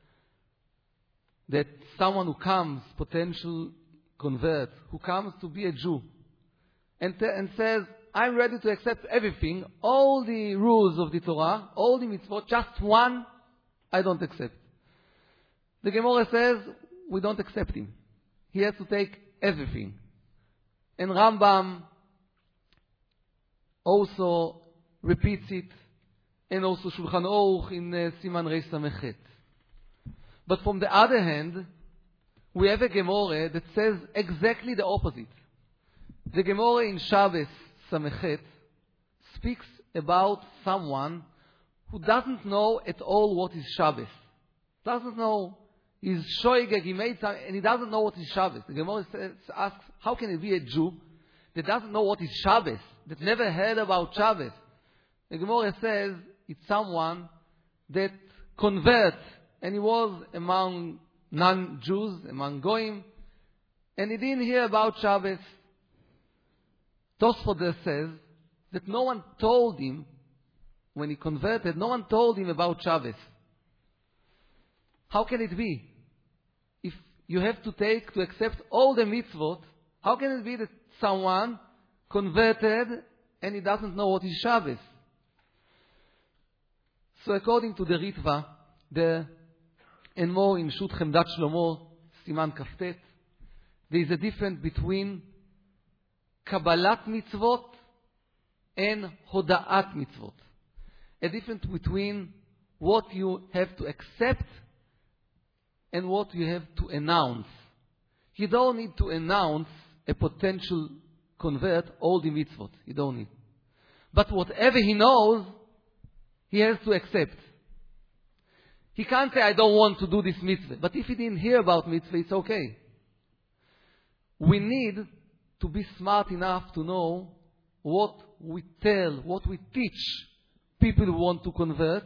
G: that someone who comes, potential convert, who comes to be a Jew, and, t- and says, I'm ready to accept everything, all the rules of the Torah, all the mitzvot, just one, I don't accept. The Gemara says, we don't accept him. He has to take everything. And Rambam also repeats it, and also Shulchan Aruch in uh, Siman Reish Samechet. But from the other hand, we have a Gemara that says exactly the opposite. The Gemara in Shabbos Samechet speaks about someone who doesn't know at all what is Shabbos. Doesn't know. He's shoygeg, he made some, and he doesn't know what is Shabbos. The Gemara says, asks, how can it be a Jew that doesn't know what is Shabbos, that never heard about Shabbos? The Gemara says, it's someone that converts, and he was among non-Jews, among Goyim, and he didn't hear about Shabbos. Tosfot says that no one told him, when he converted, no one told him about Shabbos. How can it be? If you have to take, to accept all the mitzvot, how can it be that someone converted and he doesn't know what is Shabbos? So according to the Ritva, the and more in Shut Chemdat Shlomo, Siman Kaftet, there is a difference between Kabbalat mitzvot and Hoda'at mitzvot. A difference between what you have to accept and what you have to announce. You don't need to announce a potential convert all the mitzvot. You don't need. But whatever he knows, he has to accept. He can't say, I don't want to do this mitzvah. But if he didn't hear about mitzvah, it's okay. We need to be smart enough to know what we tell, what we teach people who want to convert,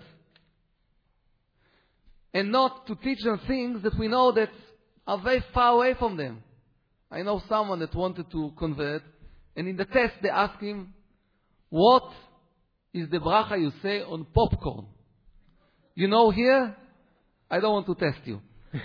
G: and not to teach them things that we know that are very far away from them. I know someone that wanted to convert, and in the test they asked him, what is the bracha you say on popcorn? You know here, I don't want to test you.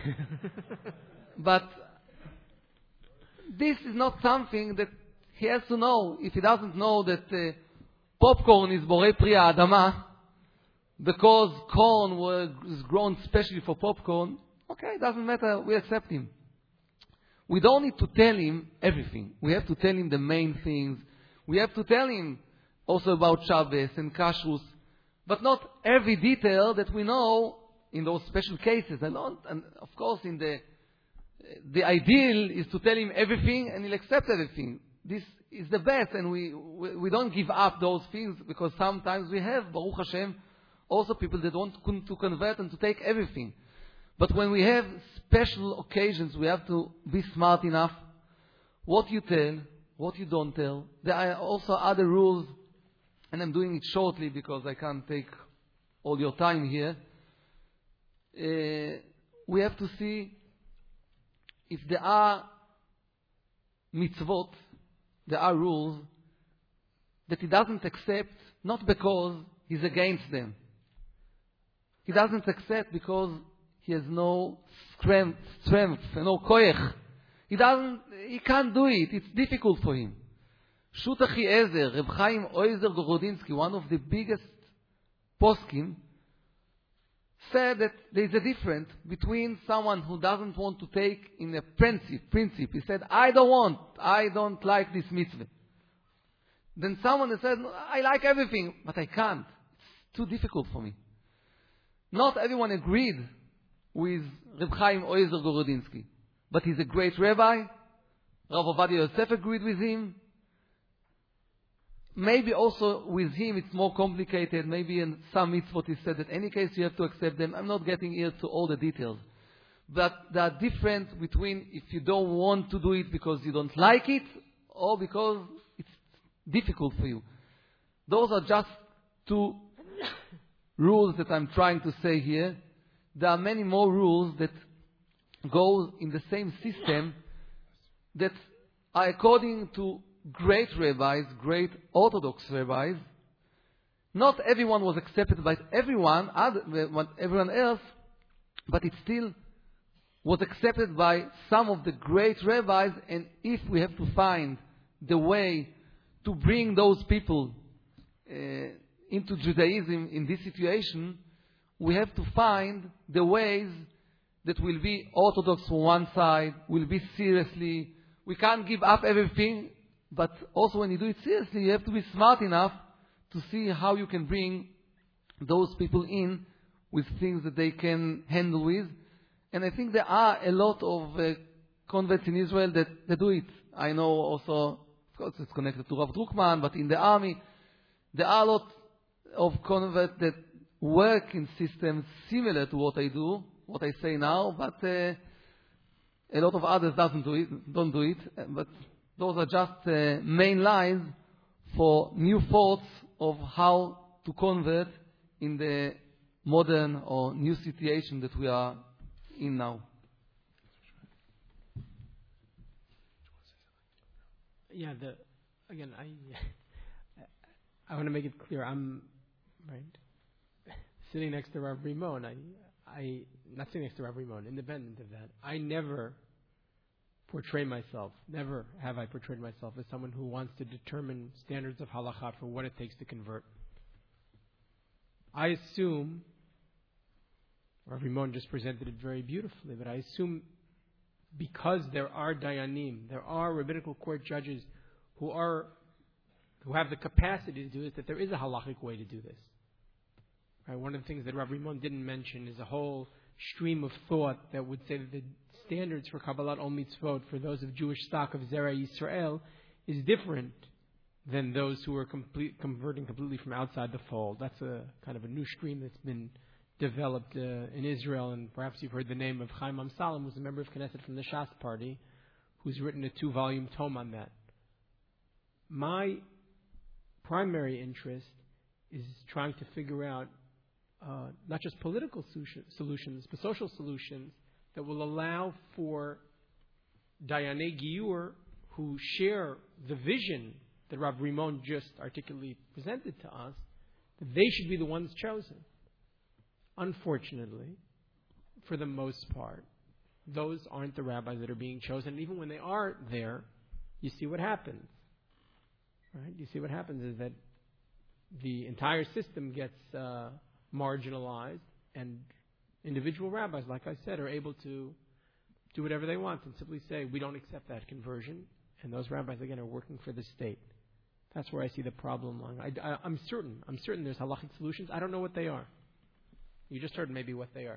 G: But this is not something that he has to know. If he doesn't know that uh, popcorn is borei pri ha'adama, because corn was grown specially for popcorn, okay, it doesn't matter, we accept him. We don't need to tell him everything. We have to tell him the main things. We have to tell him also about Shabbos and Kashrus, but not every detail that we know in those special cases. And, not, and of course, in the the ideal is to tell him everything and he'll accept everything. This is the best, and we, we, we don't give up those things, because sometimes we have, Baruch Hashem, also people that want to convert and to take everything. But when we have special occasions, we have to be smart enough. What you tell, what you don't tell. There are also other rules, and I'm doing it shortly because I can't take all your time here. Uh, we have to see if there are mitzvot, there are rules that he doesn't accept, not because he's against them. He doesn't accept because he has no strength, strength, no koyach. He doesn't, he can't do it. It's difficult for him. Shut Achiezer, Reb Chaim Oizer Gorodinsky, one of the biggest poskim, said that there is a difference between someone who doesn't want to take in a principle. principle. He said, I don't want, I don't like this mitzvah. Then someone that said, I like everything, but I can't. It's too difficult for me. Not everyone agreed with Reb Chaim Oizer Gorodinsky, but he's a great rabbi. Rav Ovadia Yosef agreed with him. Maybe also with him it's more complicated. Maybe in some mitzvot he said that in any case you have to accept them. I'm not getting here to all the details. But there are difference between if you don't want to do it because you don't like it, or because it's difficult for you. Those are just two rules that I'm trying to say here. There are many more rules that go in the same system that are according to great rabbis, great Orthodox rabbis. Not everyone was accepted by everyone, other, everyone else, but it still was accepted by some of the great rabbis, and if we have to find the way to bring those people uh, into Judaism in this situation, we have to find the ways that will be orthodox from one side, will be seriously. We can't give up everything, but also when you do it seriously, you have to be smart enough to see how you can bring those people in with things that they can handle with. And I think there are a lot of uh, converts in Israel that, that do it. I know also, of course it's connected to Rav Druckmann, but in the army, there are a lot of converts that work in systems similar to what I do, what I say now, but uh, a lot of others doesn't do it, don't do it. But those are just uh, main lines for new thoughts of how to convert in the modern or new situation that we are in now.
E: Yeah, the again, I I want to make it clear. I'm right sitting next to Rav Rimon. I I not sitting next to Rav Rimon. Independent of that, I never portray myself. Never have I portrayed myself as someone who wants to determine standards of halakha for what it takes to convert. I assume. Rav Rimon just presented it very beautifully, but I assume because there are dayanim, there are rabbinical court judges who are who have the capacity to do this, that there is a halachic way to do this. Right? One of the things that Rav Rimon didn't mention is a whole stream of thought that would say that the standards for Kabbalat Ol Mitzvot for those of Jewish stock of Zera Yisrael is different than those who are complete, converting completely from outside the fold. That's a kind of a new stream that's been developed uh, in Israel, and perhaps you've heard the name of Chaim Amsalem, who's a member of Knesset from the Shas party, who's written a two-volume tome on that. My primary interest is trying to figure out uh, not just political solutions, but social solutions that will allow for Dayanei Giyur who share the vision that Rav Rimon just articulately presented to us, that they should be the ones chosen. Unfortunately, for the most part, those aren't the rabbis that are being chosen. And even when they are there, you see what happens. Right? You see what happens is that the entire system gets uh, marginalized, and individual rabbis, like I said, are able to do whatever they want and simply say, we don't accept that conversion. And those rabbis, again, are working for the state. That's where I see the problem lying. I, I, I'm certain. I'm certain there's halachic solutions. I don't know what they are. You just heard maybe what they are.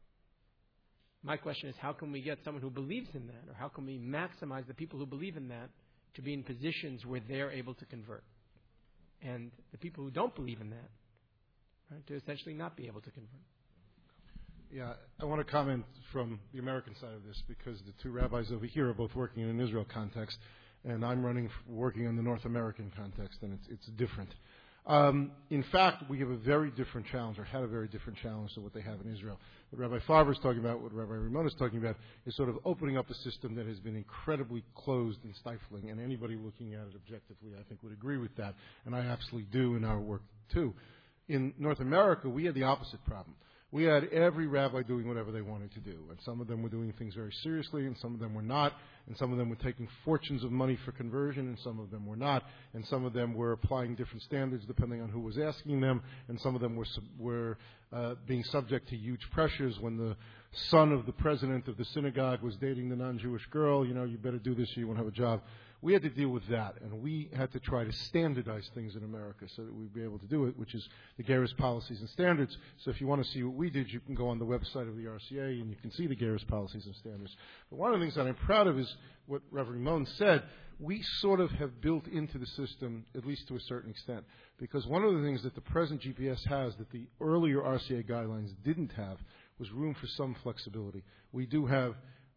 E: My question is, how can we get someone who believes in that, or how can we maximize the people who believe in that to be in positions where they're able to convert? And the people who don't believe in that, right, to essentially not be able to convert.
F: Yeah, I want to comment from the American side of this, because the two rabbis over here are both working in an Israel context, and I'm running, working in the North American context, and it's, it's different. Um, in fact, we have a very different challenge, or had a very different challenge to what they have in Israel. What Rabbi Farber is talking about, what Rabbi Rimon is talking about, is sort of opening up a system that has been incredibly closed and stifling, and anybody looking at it objectively, I think, would agree with that, and I absolutely do in our work, too. In North America, we had the opposite problem. We had every rabbi doing whatever they wanted to do, and some of them were doing things very seriously, and some of them were not, and some of them were taking fortunes of money for conversion, and some of them were not, and some of them were applying different standards depending on who was asking them, and some of them were were uh, being subject to huge pressures. When the son of the president of the synagogue was dating the non-Jewish girl, you know, you better do this or you won't have a job. We had to deal with that, and we had to try to standardize things in America so that we'd be able to do it, which is the Geras Policies and Standards. So if you want to see what we did, you can go on the website of the R C A, and you can see the Geras Policies and Standards. But one of the things that I'm proud of is what Reverend Rimon said. We sort of have built into the system, at least to a certain extent, because one of the things that the present G P S has that the earlier R C A guidelines didn't have was room for some flexibility. We do have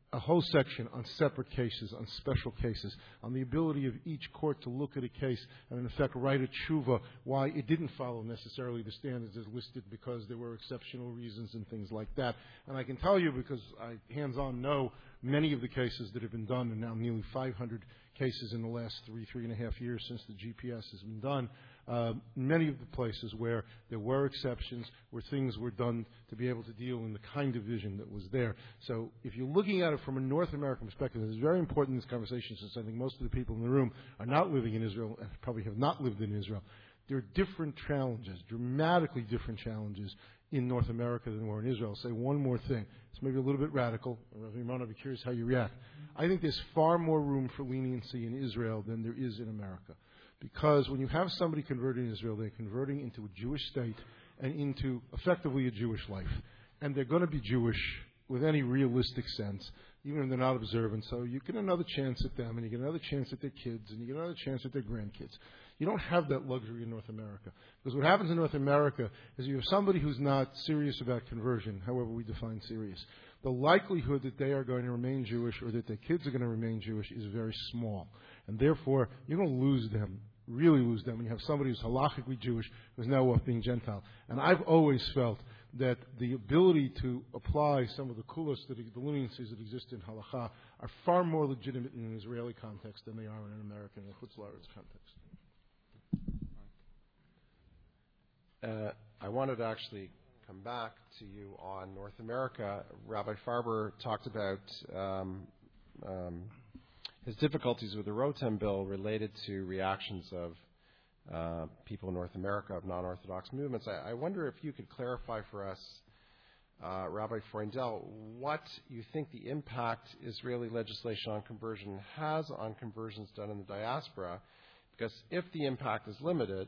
F: a whole section on separate cases, on special cases, on the ability of each court to look at a case and, in effect, write a tshuva why it didn't follow necessarily the standards as listed because there were exceptional reasons and things like that. And I can tell you, because I hands-on know many of the cases that have been done, and now nearly five hundred cases in the last three, three and a half years since the G P S has been done, uh, many of the places where there were exceptions, where things were done to be able to deal in the kind of vision that was there. So if you're looking at it from a North American perspective, it's very important in this conversation, since I think most of the people in the room are not living in Israel and probably have not lived in Israel. There are different challenges, dramatically different challenges in North America than were in Israel. I'll say one more thing. It's maybe a little bit radical. Ron, I'll be curious how you react. I think there's far more room for leniency in Israel than there is in America. Because when you have somebody converting in Israel, they're converting into a Jewish state and into effectively a Jewish life. And they're going to be Jewish with any realistic sense, even if they're not observant. So you get another chance at them, and you get another chance at their kids, and you get another chance at their grandkids. You don't have that luxury in North America. Because what happens in North America is you have somebody who's not serious about conversion, however we define serious. The likelihood that they are going to remain Jewish or that their kids are going to remain Jewish is very small. And therefore, you're going to lose them, really lose them, when you have somebody who's halachically Jewish who's now off being Gentile. And I've always felt that the ability to apply some of the kulos, that the leniencies that exist in halakha, are far more legitimate in an Israeli context than they are in an American or Chutz La'aretz context.
D: Uh, I wanted to actually come back to you on North America. Rabbi Farber talked about um, um, his difficulties with the Rotem bill related to reactions of uh, people in North America, of non-Orthodox movements. I, I wonder if you could clarify for us, uh, Rabbi Freundel, what you think the impact Israeli legislation on conversion has on conversions done in the diaspora, because if the impact is limited,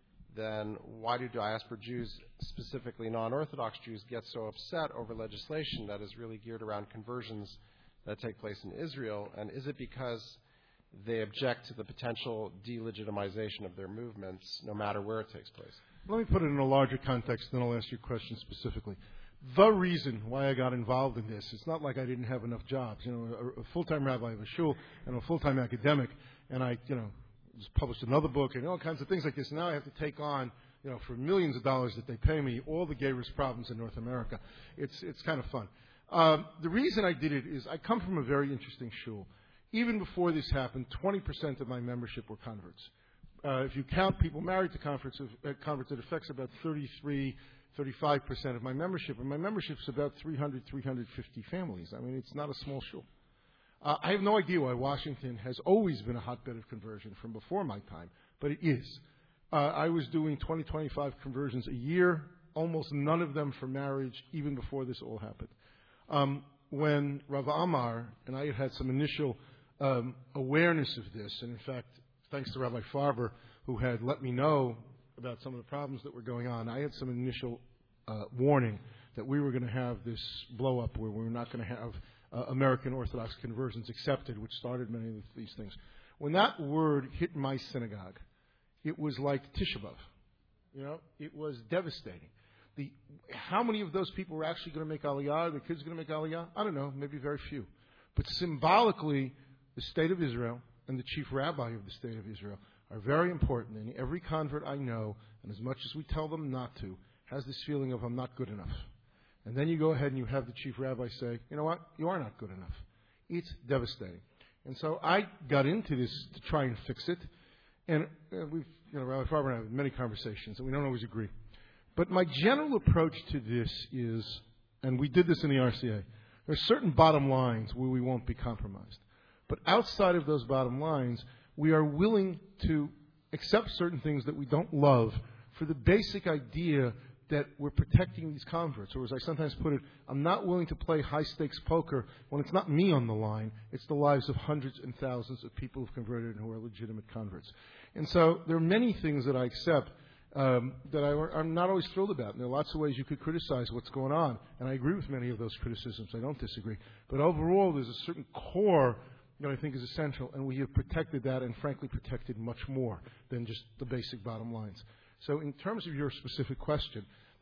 D: then why do diaspora Jews, specifically non-Orthodox Jews, get so upset over legislation that is really geared around conversions that take place in Israel? And is it because they object to the potential delegitimization of their movements, no matter where it takes place?
F: Let me put it in a larger context, then I'll ask you a question specifically. The reason why I got involved in this, it's not like I didn't have enough jobs. You know, a, a full-time rabbi of a shul and a full-time academic, and I, you know, just published another book and all kinds of things like this. Now I have to take on, you know, for millions of dollars that they pay me, all the Geirus problems in North America. It's it's kind of fun. Um, the reason I did it is I come from a very interesting shul. Even before this happened, twenty percent of my membership were converts. Uh, if you count people married to converts, uh, converts, it affects about thirty-three, thirty-five percent of my membership. And my membership is about three hundred, three hundred fifty families. I mean, it's not a small shul. Uh, I have no idea why Washington has always been a hotbed of conversion from before my time, but it is. Uh, I was doing twenty, twenty-five conversions a year, almost none of them for marriage, even before this all happened. Um, when Rav Amar and I had had some initial um, awareness of this, and in fact, thanks to Rabbi Farber, who had let me know about some of the problems that were going on, I had some initial uh, warning that we were going to have this blow-up where we were not going to have Uh, American Orthodox conversions accepted, which started many of these things. When that word hit my synagogue, it was like Tisha B'Av. You know, it was devastating. The, how many of those people were actually going to make Aliyah? Are the kids going to make Aliyah? I don't know, maybe very few. But symbolically, the state of Israel and the chief rabbi of the state of Israel are very important. And every convert I know, and as much as we tell them not to, has this feeling of I'm not good enough. And then you go ahead and you have the chief rabbi say, you know what, you are not good enough. It's devastating. And so I got into this to try and fix it. And uh, we've, you know, Rabbi Farber and I have many conversations, and we don't always agree. But my general approach to this is, and we did this in the R C A, there are certain bottom lines where we won't be compromised. But outside of those bottom lines, we are willing to accept certain things that we don't love for the basic idea that we're protecting these converts. Or as I sometimes put it, I'm not willing to play high-stakes poker when it's not me on the line. It's the lives of hundreds and thousands of people who've converted and who are legitimate converts. And so there are many things that I accept um, that I, I'm not always thrilled about. And there are lots of ways you could criticize what's going on. And I agree with many of those criticisms. I don't disagree. But overall, there's a certain core that I think is essential. And we have protected that and, frankly, protected much more than just the basic bottom lines. So in terms of your specific question,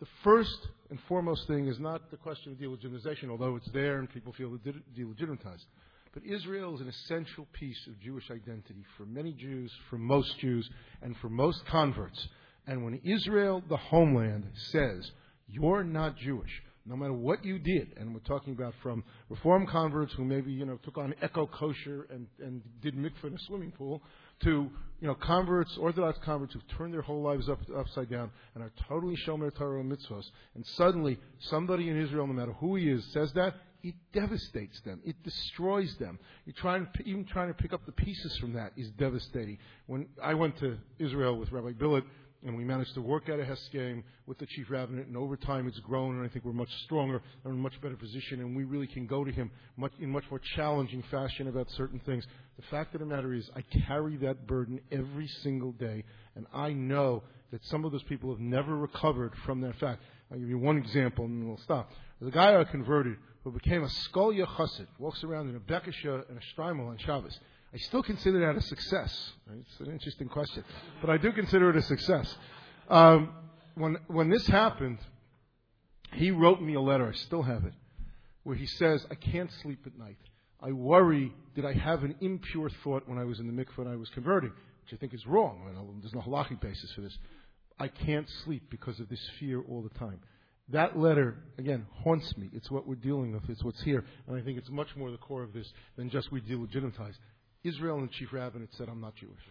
F: the first and foremost thing is not the question of delegitimization, although it's there and people feel delegitimized. But Israel is an essential piece of Jewish identity for many Jews, for most Jews, and for most converts. And when Israel, the homeland, says, you're not Jewish, no matter what you did, and we're talking about from Reform converts who maybe, you know, took on eco-kosher and, and did mikveh in a swimming pool, to, you know, converts, Orthodox converts who've turned their whole lives up, upside down and are totally shomer Torah and mitzvos, and suddenly somebody in Israel, no matter who he is, says that, it devastates them. It destroys them. You try and, even trying to pick up the pieces from that is devastating. When I went to Israel with Rabbi Billet, and we managed to work out a Heskem with the chief rabbinate, and over time it's grown, and I think we're much stronger and in a much better position, and we really can go to him much, in much more challenging fashion about certain things. The fact of the matter is I carry that burden every single day, and I know that some of those people have never recovered from that fact. I'll give you one example, and then we'll stop. There's a guy I converted who became a Skolya Chassid, walks around in a Bekisha and a Shtreimel on Shabbos. I still consider that a success. Right? It's an interesting question, but I do consider it a success. Um, when when this happened, he wrote me a letter. I still have it, where he says, "I can't sleep at night. I worry that I have an impure thought when I was in the mikveh and I was converting, which I think is wrong. I mean, there's no halachic basis for this. I can't sleep because of this fear all the time." That letter, again, haunts me. It's what we're dealing with. It's what's here. And I think it's much more the core of this than just we delegitimize. Israel and the chief rabbinate said, I'm not Jewish.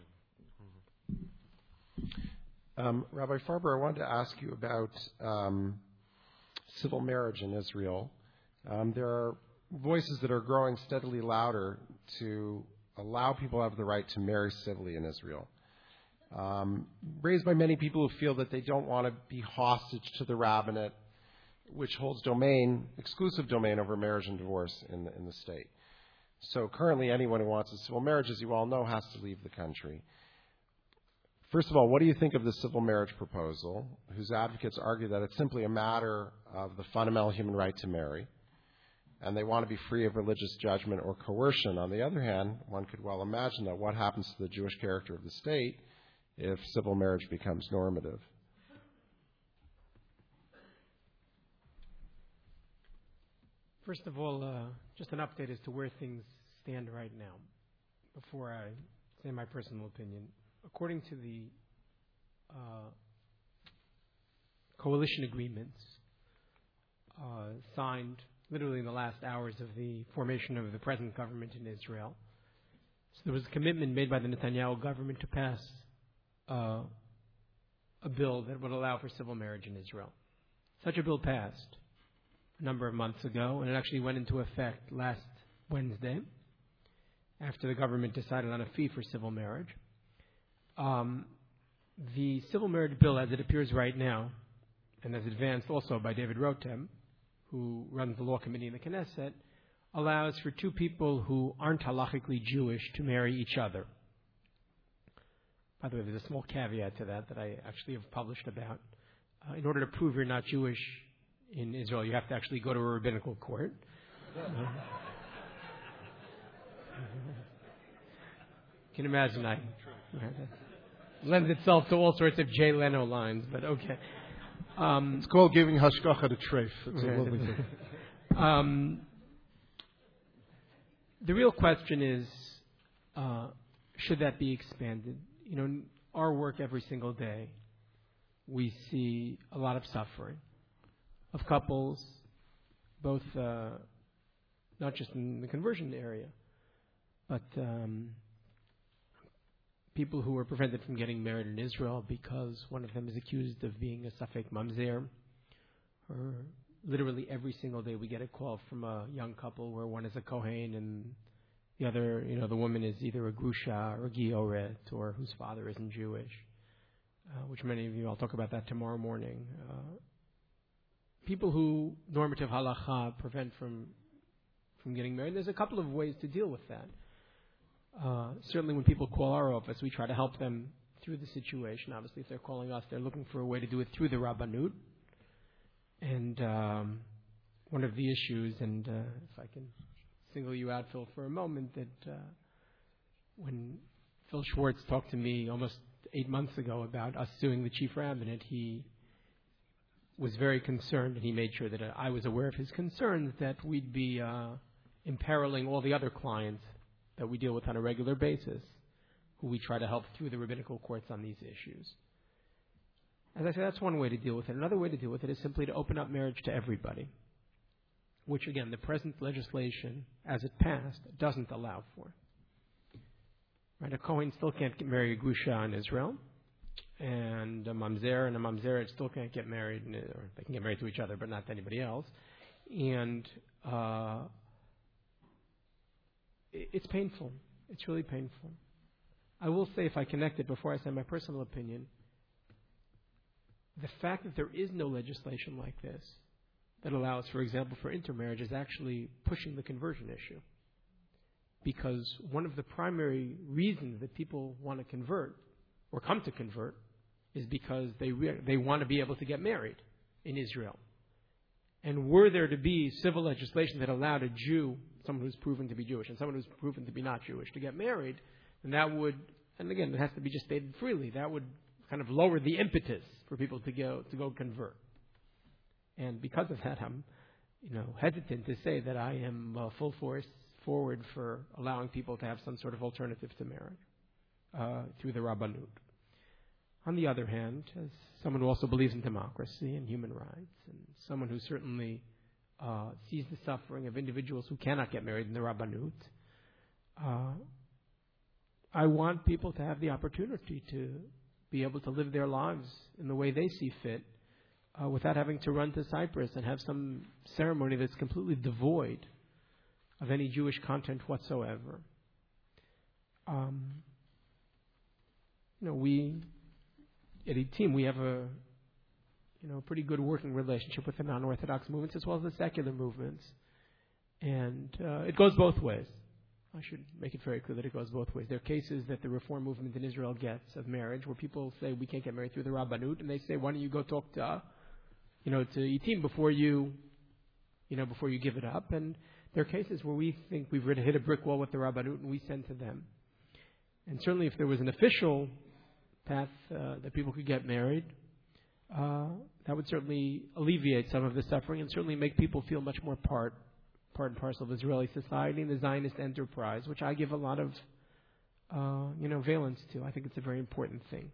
D: Um, Rabbi Farber, I wanted to ask you about um, civil marriage in Israel. Um, there are voices that are growing steadily louder to allow people to have the right to marry civilly in Israel. Um, raised by many people who feel that they don't want to be hostage to the rabbinate, which holds domain, exclusive domain over marriage and divorce in the, in the state. So currently anyone who wants a civil marriage, as you all know, has to leave the country. First of all, what do you think of the civil marriage proposal, whose advocates argue that it's simply a matter of the fundamental human right to marry, and they want to be free of religious judgment or coercion? On the other hand, one could well imagine that what happens to the Jewish character of the state if civil marriage becomes normative?
E: First of all, uh, just an update as to where things stand right now, before I say my personal opinion. According to the uh, coalition agreements uh, signed literally in the last hours of the formation of the present government in Israel, so there was a commitment made by the Netanyahu government to pass uh, a bill that would allow for civil marriage in Israel. Such a bill passed a number of months ago, and it actually went into effect last Wednesday after the government decided on a fee for civil marriage. Um, the civil marriage bill, as it appears right now, and as advanced also by David Rotem, who runs the law committee in the Knesset, allows for two people who aren't halachically Jewish to marry each other. By the way, there's a small caveat to that that I actually have published about. Uh, in order to prove you're not Jewish in Israel, you have to actually go to a rabbinical court. Uh, you can imagine I... lends itself to all sorts of Jay Leno lines, but okay. Um,
F: it's called giving hashgacha to treif. It's a lovely thing.
E: Um, the real question is, uh, should that be expanded? You know, in our work every single day, we see a lot of suffering of couples, both uh, not just in the conversion area, but um, people who are prevented from getting married in Israel because one of them is accused of being a Safek Mamzer. Or literally every single day we get a call from a young couple where one is a Kohen and the other, you know, the woman is either a Grusha or a Gioret or whose father isn't Jewish, uh, which many of you, I'll talk about that tomorrow morning. Uh, people who normative halacha prevent from from getting married. There's a couple of ways to deal with that. Uh, certainly when people call our office, we try to help them through the situation. Obviously, if they're calling us, they're looking for a way to do it through the Rabbanut. And um, one of the issues, and uh, if I can single you out, Phil, for a moment, that uh, when Phil Schwartz talked to me almost eight months ago about us suing the chief rabbinate, he was very concerned, and he made sure that I was aware of his concerns, that we'd be uh, imperiling all the other clients that we deal with on a regular basis, who we try to help through the rabbinical courts on these issues. As I said, that's one way to deal with it. Another way to deal with it is simply to open up marriage to everybody, which, again, the present legislation, as it passed, doesn't allow for. Right? A Kohen still can't get marry a Grusha in Israel, and a Mamzer and a Mamzeret still can't get married, in, or they can get married to each other, but not to anybody else. And uh, it, it's painful. It's really painful. I will say, if I connect it before I say my personal opinion, the fact that there is no legislation like this that allows, for example, for intermarriage is actually pushing the conversion issue. Because one of the primary reasons that people want to convert or come to convert is because they re- they want to be able to get married in Israel. And were there to be civil legislation that allowed a Jew, someone who's proven to be Jewish, and someone who's proven to be not Jewish, to get married, then that would, and again, it has to be just stated freely, that would kind of lower the impetus for people to go to go convert. And because of that, I'm, you know, hesitant to say that I am uh, full force forward for allowing people to have some sort of alternative to marriage uh, through the Rabbanut. On the other hand, as someone who also believes in democracy and human rights, and someone who certainly uh, sees the suffering of individuals who cannot get married in the Rabbanut, uh, I want people to have the opportunity to be able to live their lives in the way they see fit, uh, without having to run to Cyprus and have some ceremony that's completely devoid of any Jewish content whatsoever. Um, you know, we at Itim, we have a you know pretty good working relationship with the non-Orthodox movements as well as the secular movements, and uh, it goes both ways. I should make it very clear that it goes both ways. There are cases that the Reform movement in Israel gets of marriage where people say we can't get married through the Rabbanut, and they say, why don't you go talk to, uh, you know, to Itim before you, you know, before you give it up. And there are cases where we think we've hit a brick wall with the Rabbanut, and we send to them. And certainly, if there was an official path uh, that people could get married, uh, that would certainly alleviate some of the suffering and certainly make people feel much more part. part and parcel of Israeli society and the Zionist enterprise, which I give a lot of, uh, you know, valence to. I think it's a very important thing.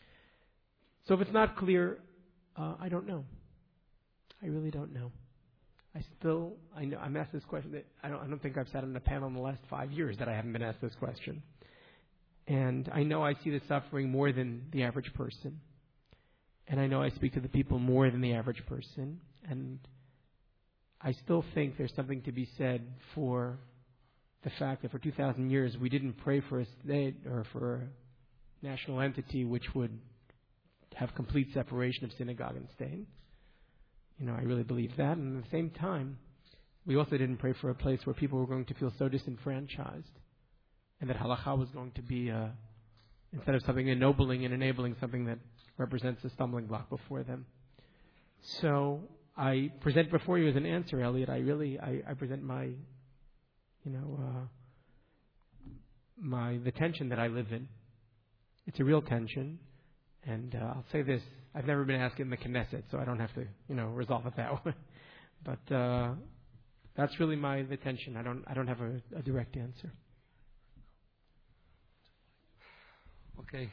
E: So if it's not clear, uh, I don't know. I really don't know. I still, I know, I'm asked this question that I don't, I don't think I've sat on a panel in the last five years that I haven't been asked this question. And I know I see the suffering more than the average person. And I know I speak to the people more than the average person. And I still think there's something to be said for the fact that for two thousand years we didn't pray for a state or for a national entity which would have complete separation of synagogue and state. You know, I really believe that. And at the same time, we also didn't pray for a place where people were going to feel so disenfranchised and that halakha was going to be, uh, instead of something ennobling and enabling, something that represents a stumbling block before them. So I present before you as an answer, Elliot. I really, I, I present my, you know, uh, my the tension that I live in. It's a real tension, and uh, I'll say this: I've never been asked in the Knesset, so I don't have to, you know, resolve it that way. But uh, that's really my the tension. I don't, I don't have a, a direct answer.
G: Okay,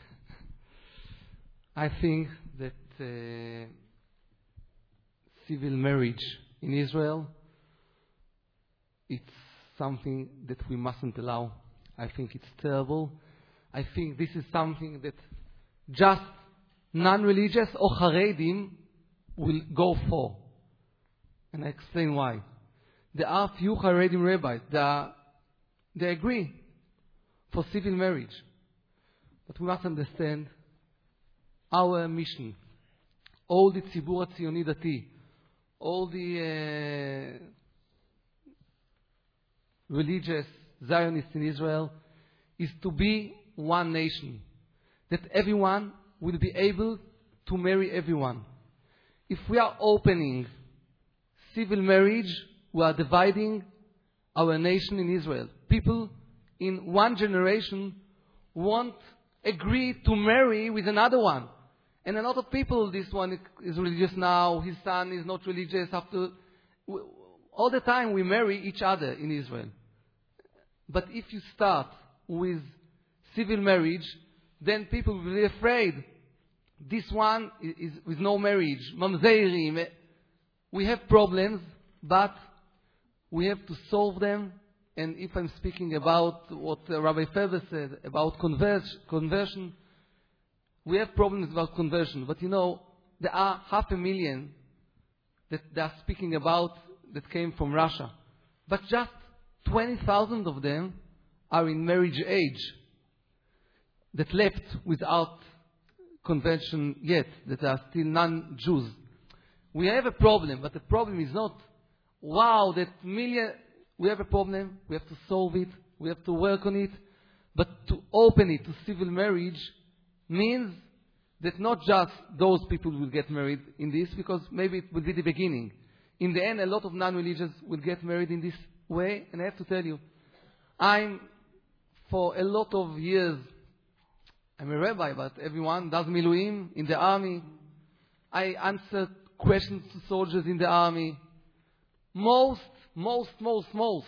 G: I think that. Uh, Civil marriage in Israel, it's something that we mustn't allow. I think it's terrible. I think this is something that just non-religious or Haredim will go for. And I explain why. There are few Haredim rabbis that they agree for civil marriage. But we must understand our mission. All the Tzibur HaTzioni Dati, all the uh, religious Zionists in Israel, is to be one nation. That everyone will be able to marry everyone. If we are opening civil marriage, we are dividing our nation in Israel. People in one generation won't agree to marry with another one. And a lot of people, this one is religious now, his son is not religious. After all the time we marry each other in Israel. But if you start with civil marriage, then people will be afraid. This one is with no marriage. Mamzeirim. We have problems, but we have to solve them. And if I'm speaking about what uh, Rabbi Faber said about convers- conversion, we have problems about conversion. But you know, there are half a million that they are speaking about that came from Russia. But just twenty thousand of them are in marriage age that left without conversion yet, that are still non-Jews. We have a problem, but the problem is not, wow, that million, we have a problem, we have to solve it, we have to work on it, but to open it to civil marriage means that not just those people will get married in this, because maybe it will be the beginning. In the end, a lot of non-religious will get married in this way, and I have to tell you, I'm, for a lot of years, I'm a rabbi, but everyone does miluim in the army. I answer questions to soldiers in the army. Most, most, most, most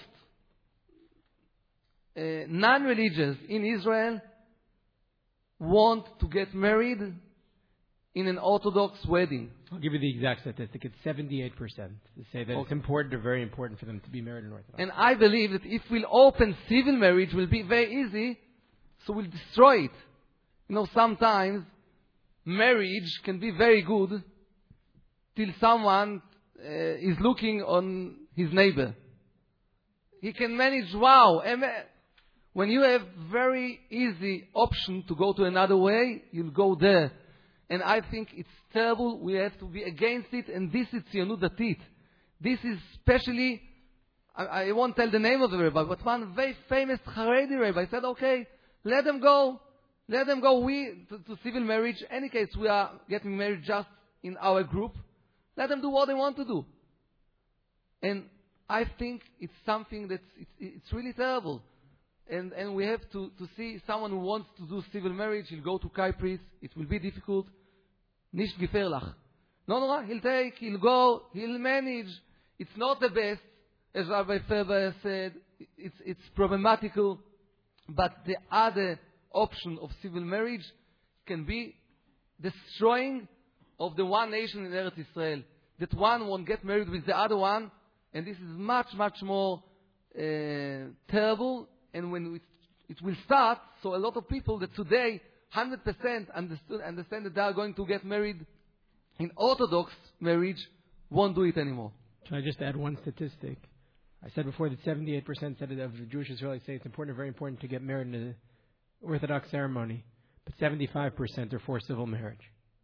G: uh, non-religious in Israel want to get married in an Orthodox wedding.
E: I'll give you the exact statistic. It's seventy-eight percent to say that
G: Okay.
E: it's important or very important for them to be married in Orthodox.
G: And I believe that if we'll open civil marriage, will be very easy, so we'll destroy it. You know, sometimes marriage can be very good till someone uh, is looking on his neighbor. He can manage, wow. When you have very easy option to go to another way, you'll go there. And I think it's terrible. We have to be against it. And this is Tzionut Datit. This is especially, I, I won't tell the name of the rabbi, but one very famous Haredi rabbi said, okay, let them go. Let them go. We, to, to civil marriage, any case, we are getting married just in our group. Let them do what they want to do. And I think it's something that's, it's, it's really terrible. And, and we have to, to see someone who wants to do civil marriage, he'll go to Cyprus. It will be difficult. Nicht gefährlich. No, no, he'll take, he'll go, he'll manage. It's not the best, as Rabbi Faber said. It's, it's problematical. But the other option of civil marriage can be destroying of the one nation in Eretz Israel. That one won't get married with the other one, and this is much, much more uh, terrible. And when it, it will start, so a lot of people that today one hundred percent understood, understand that they are going to get married in Orthodox marriage won't do it anymore.
E: Can I just add one statistic? I said before that seventy-eight percent said of the Jewish Israelis say it's important, very important to get married in an Orthodox ceremony, but seventy-five percent are for civil marriage.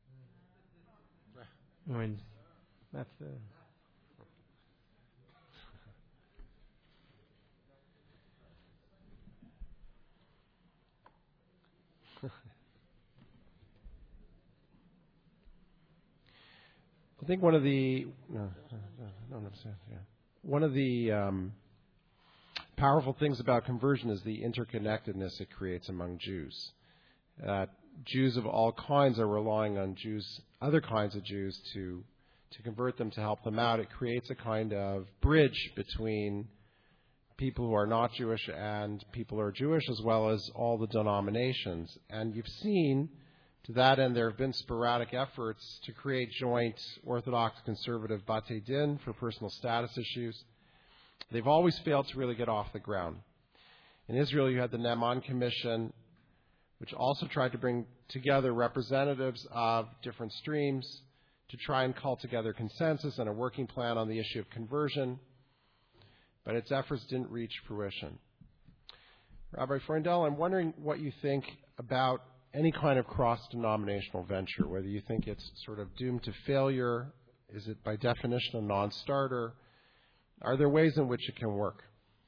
E: I mean, that's the...
D: I think one of the no, no, no, no, yeah. one of the um, powerful things about conversion is the interconnectedness it creates among Jews. Uh, Jews of all kinds are relying on Jews, other kinds of Jews, to to convert them, to help them out. It creates a kind of bridge between people who are not Jewish and people who are Jewish, as well as all the denominations. And you've seen, to that end, there have been sporadic efforts to create joint Orthodox conservative Batei Din for personal status issues. They've always failed to really get off the ground. In Israel, you had the Ne'eman Commission, which also tried to bring together representatives of different streams to try and call together consensus and a working plan on the issue of conversion. But its efforts didn't reach fruition. Rabbi Freundel, I'm wondering what you think about any kind of cross-denominational venture, whether you think it's sort of doomed to failure, is it by definition a non-starter? Are there ways in which it can work?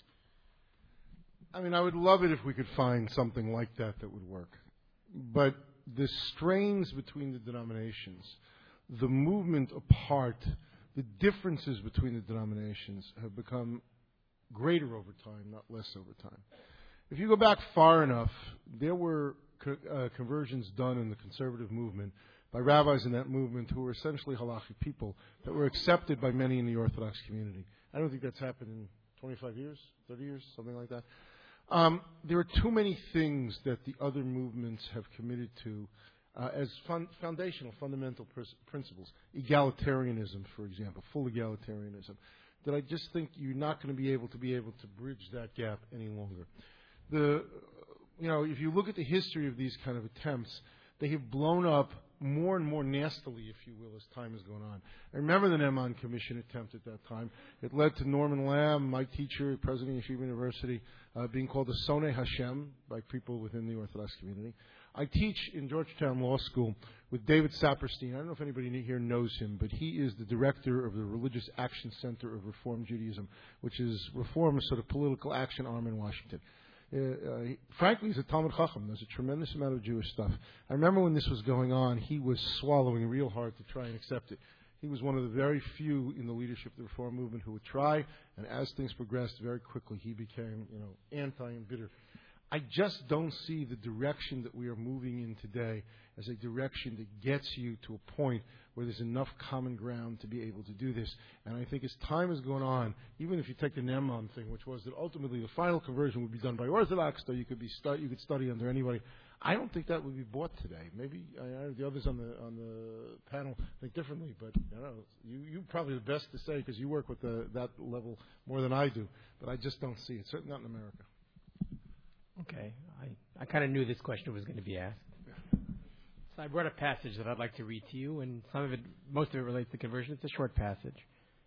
F: I mean, I would love it if we could find something like that that would work. But the strains between the denominations, the movement apart, the differences between the denominations have become greater over time, not less over time. If you go back far enough, there were co- uh, conversions done in the conservative movement by rabbis in that movement who were essentially halachic people that were accepted by many in the Orthodox community. I don't think that's happened in twenty-five years, thirty years, something like that. Um, there are too many things that the other movements have committed to uh, as fun, foundational, fundamental pr- principles. Egalitarianism, for example, full egalitarianism, that I just think you're not going to be able to be able to bridge that gap any longer. The, you know, if you look at the history of these kind of attempts, they have blown up more and more nastily, if you will, as time has gone on. I remember the Neman Commission attempt at that time. It led to Norman Lamb, my teacher, president of Yeshiva University, uh, being called a Sonei Hashem by people within the Orthodox community. I teach in Georgetown Law School with David Saperstein. I don't know if anybody here knows him, but he is the director of the Religious Action Center of Reform Judaism, which is Reform's sort of political action arm in Washington. Uh, uh, he, frankly, he's a Talmud Chacham. There's a tremendous amount of Jewish stuff. I remember when this was going on, he was swallowing real hard to try and accept it. He was one of the very few in the leadership of the Reform movement who would try, and as things progressed, very quickly he became, you know, anti and bitter. I just don't see the direction that we are moving in today as a direction that gets you to a point where there's enough common ground to be able to do this. And I think as time has gone on, even if you take the Neman thing, which was that ultimately the final conversion would be done by Orthodox, so you could be stu- you could study under anybody, I don't think that would be bought today. Maybe I, I, the others on the on the panel think differently, but I don't know. You you probably the best to say because you work with the, that level more than I do. But I just don't see it. Certainly not in America.
E: Okay, I, I kind of knew this question was going to be asked. So I brought a passage that I'd like to read to you, and some of it, most of it relates to conversion. It's a short passage.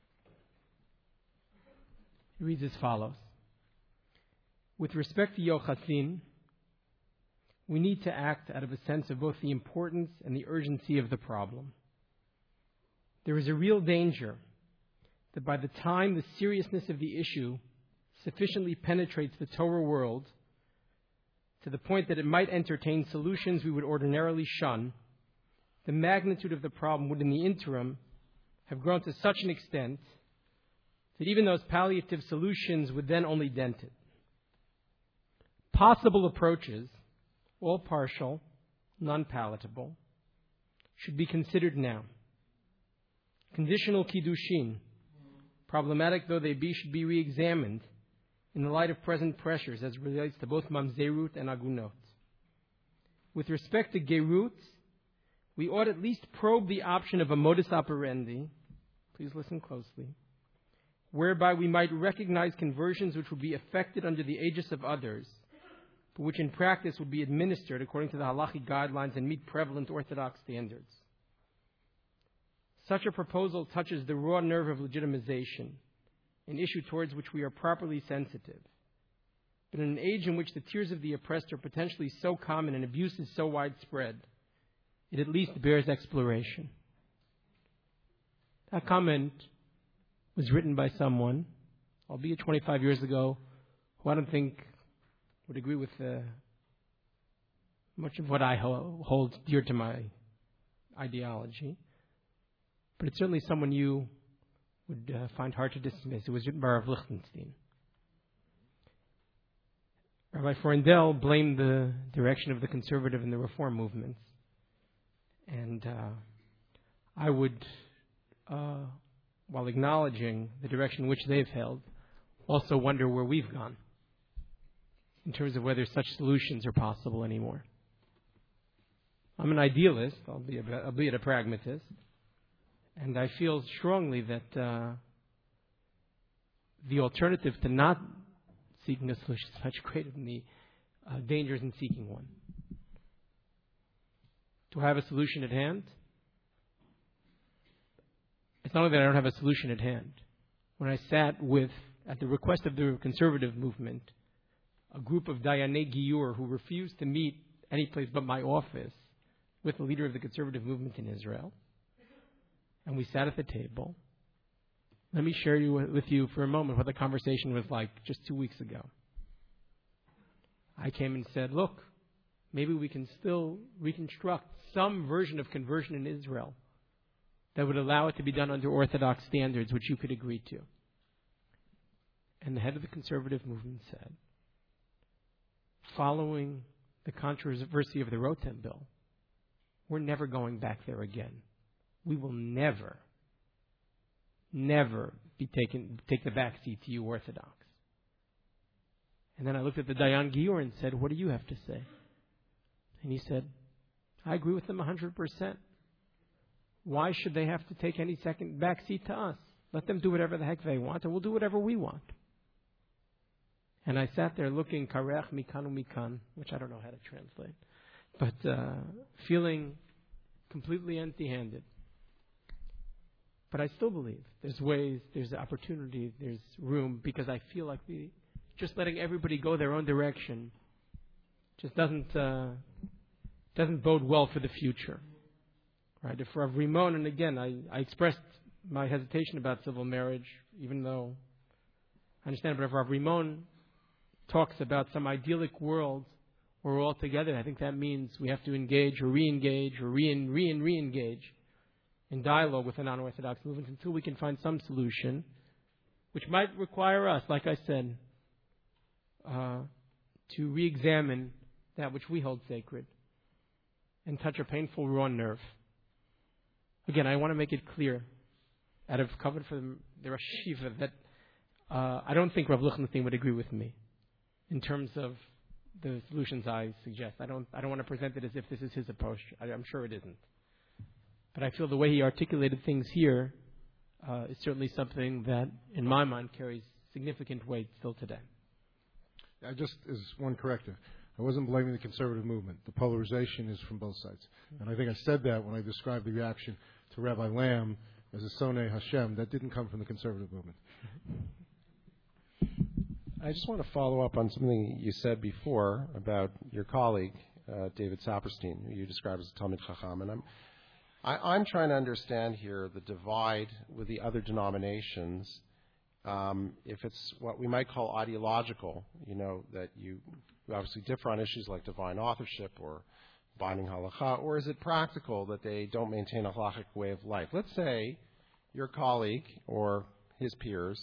E: It reads as follows. With respect to Yochasin, we need to act out of a sense of both the importance and the urgency of the problem. There is a real danger that by the time the seriousness of the issue sufficiently penetrates the Torah world, to the point that it might entertain solutions we would ordinarily shun, the magnitude of the problem would in the interim have grown to such an extent that even those palliative solutions would then only dent it. Possible approaches, all partial, non-palatable, should be considered now. Conditional kiddushin, problematic though they be, should be re-examined in the light of present pressures as it relates to both mamzerut and agunot. With respect to gerut, we ought at least probe the option of a modus operandi, please listen closely, whereby we might recognize conversions which would be effected under the aegis of others, but which in practice would be administered according to the halachic guidelines and meet prevalent Orthodox standards. Such a proposal touches the raw nerve of legitimization, an issue towards which we are properly sensitive. But in an age in which the tears of the oppressed are potentially so common and abuse is so widespread, it at least bears exploration. That comment was written by someone, albeit twenty-five years ago, who I don't think would agree with uh, much of what I ho- hold dear to my ideology. But it's certainly someone you would uh, find hard to dismiss. It was written by Rav Lichtenstein. Rabbi Freundel blamed the direction of the conservative and the reform movements. And uh, I would, uh, while acknowledging the direction which they've held, also wonder where we've gone in terms of whether such solutions are possible anymore. I'm an idealist, albeit a, albeit a pragmatist. And I feel strongly that uh, the alternative to not seeking a solution is much greater than the uh, dangers in seeking one. Do I have a solution at hand? It's not only that I don't have a solution at hand. When I sat with, at the request of the conservative movement, a group of Dayanei Giyur who refused to meet any place but my office with the leader of the conservative movement in Israel, and we sat at the table. Let me share you with you for a moment what the conversation was like just two weeks ago. I came and said, look, maybe we can still reconstruct some version of conversion in Israel that would allow it to be done under Orthodox standards, which you could agree to. And the head of the conservative movement said, following the controversy of the Rotem bill, we're never going back there again. We will never, never be taken, take the back seat to you Orthodox. And then I looked at the Dayan Gior and said, what do you have to say? And he said, I agree with them one hundred percent. Why should they have to take any second back seat to us? Let them do whatever the heck they want, and we'll do whatever we want. And I sat there looking, karech mikanu mikan, which I don't know how to translate, but uh, feeling completely empty-handed. But I still believe there's ways, there's opportunity, there's room, because I feel like the, just letting everybody go their own direction just doesn't uh, doesn't bode well for the future. Right? If Rav Rimon, and again, I, I expressed my hesitation about civil marriage, even though I understand, but if Rav Rimon talks about some idyllic world where we're all together, I think that means we have to engage or re-engage or re and re and re-engage in dialogue with the non-Orthodox movement until we can find some solution, which might require us, like I said, uh, to re-examine that which we hold sacred and touch a painful raw nerve. Again, I want to make it clear, out of cover for the, the Rosh Yeshiva, that uh, I don't think Rav Lichtenstein would agree with me in terms of the solutions I suggest. I don't I don't want to present it as if this is his approach. I, I'm sure it isn't. But I feel the way he articulated things here uh, is certainly something that, in my mind, carries significant weight still today.
F: I just, as one corrective, I wasn't blaming the conservative movement. The polarization is from both sides. And I think I said that when I described the reaction to Rabbi Lamb as a Sonei Hashem. That didn't come from the conservative movement.
D: I just want to follow up on something you said before about your colleague, uh, David Saperstein, who you described as a Talmid Chacham. And I'm, I, I'm trying to understand here the divide with the other denominations, um, if it's what we might call ideological, you know, that you obviously differ on issues like divine authorship or binding halakha, or is it practical that they don't maintain a halachic way of life? Let's say your colleague or his peers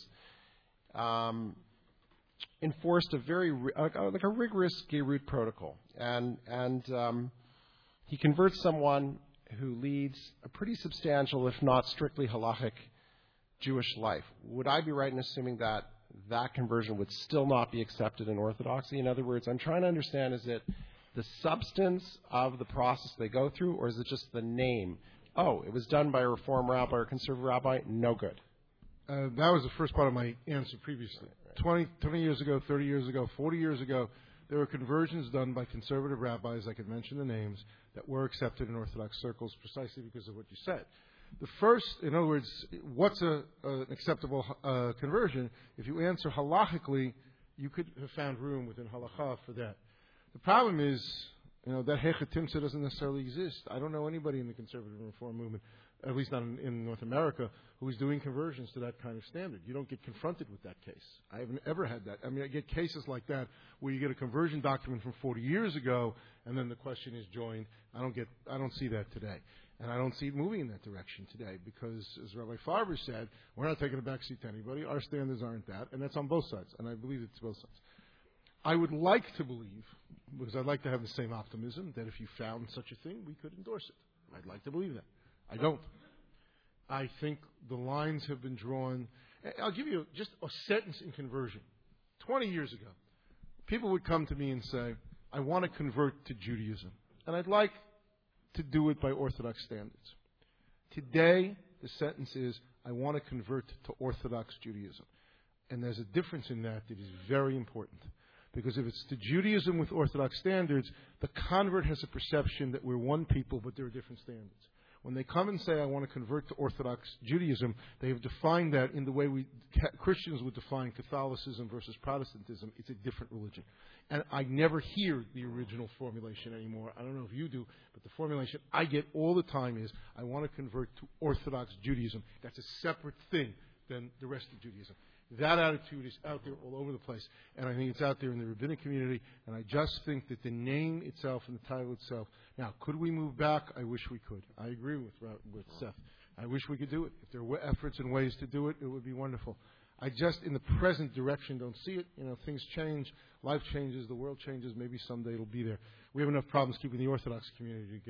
D: um, enforced a very uh, like a rigorous Gerut protocol, and and um, he converts someone who leads a pretty substantial, if not strictly halachic, Jewish life. Would I be right in assuming that that conversion would still not be accepted in Orthodoxy? In other words, I'm trying to understand, is it the substance of the process they go through, or is it just the name? Oh, it was done by a Reform rabbi or a conservative rabbi, no good.
F: Uh, that was the first part of my answer previously. twenty, twenty years ago, thirty years ago, forty years ago, there were conversions done by conservative rabbis, I could mention the names, that were accepted in Orthodox circles precisely because of what you said. The first, in other words, what's a, a, an acceptable uh, conversion? If you answer halachically, you could have found room within halakha for that. The problem is, you know, that hechatimsa doesn't necessarily exist. I don't know anybody in the conservative reform movement, at least not in, in North America, who is doing conversions to that kind of standard. You don't get confronted with that case. I haven't ever had that. I mean, I get cases like that where you get a conversion document from forty years ago, and then the question is joined. I don't get, I don't see that today. And I don't see it moving in that direction today because, as Rabbi Farber said, we're not taking a backseat to anybody. Our standards aren't that, and that's on both sides, and I believe it's both sides. I would like to believe, because I'd like to have the same optimism, that if you found such a thing, we could endorse it. I'd like to believe that. I don't. I think the lines have been drawn. I'll give you just a sentence in conversion. Twenty years ago, people would come to me and say, I want to convert to Judaism, and I'd like to do it by Orthodox standards. Today, the sentence is, I want to convert to Orthodox Judaism. And there's a difference in that that is very important. Because if it's to Judaism with Orthodox standards, the convert has a perception that we're one people, but there are different standards. When they come and say, I want to convert to Orthodox Judaism, they have defined that in the way we Christians would define Catholicism versus Protestantism. It's a different religion. And I never hear the original formulation anymore. I don't know if you do, but the formulation I get all the time is, I want to convert to Orthodox Judaism. That's a separate thing than the rest of Judaism. That attitude is out there all over the place, and I think it's out there in the rabbinic community, and I just think that the name itself and the title itself. Now, could we move back? I wish we could. I agree with with Seth. I wish we could do it. If there were efforts and ways to do it, it would be wonderful. I just, in the present direction, don't see it. You know, things change, life changes, the world changes. Maybe someday it'll be there. We have enough problems keeping the Orthodox community together.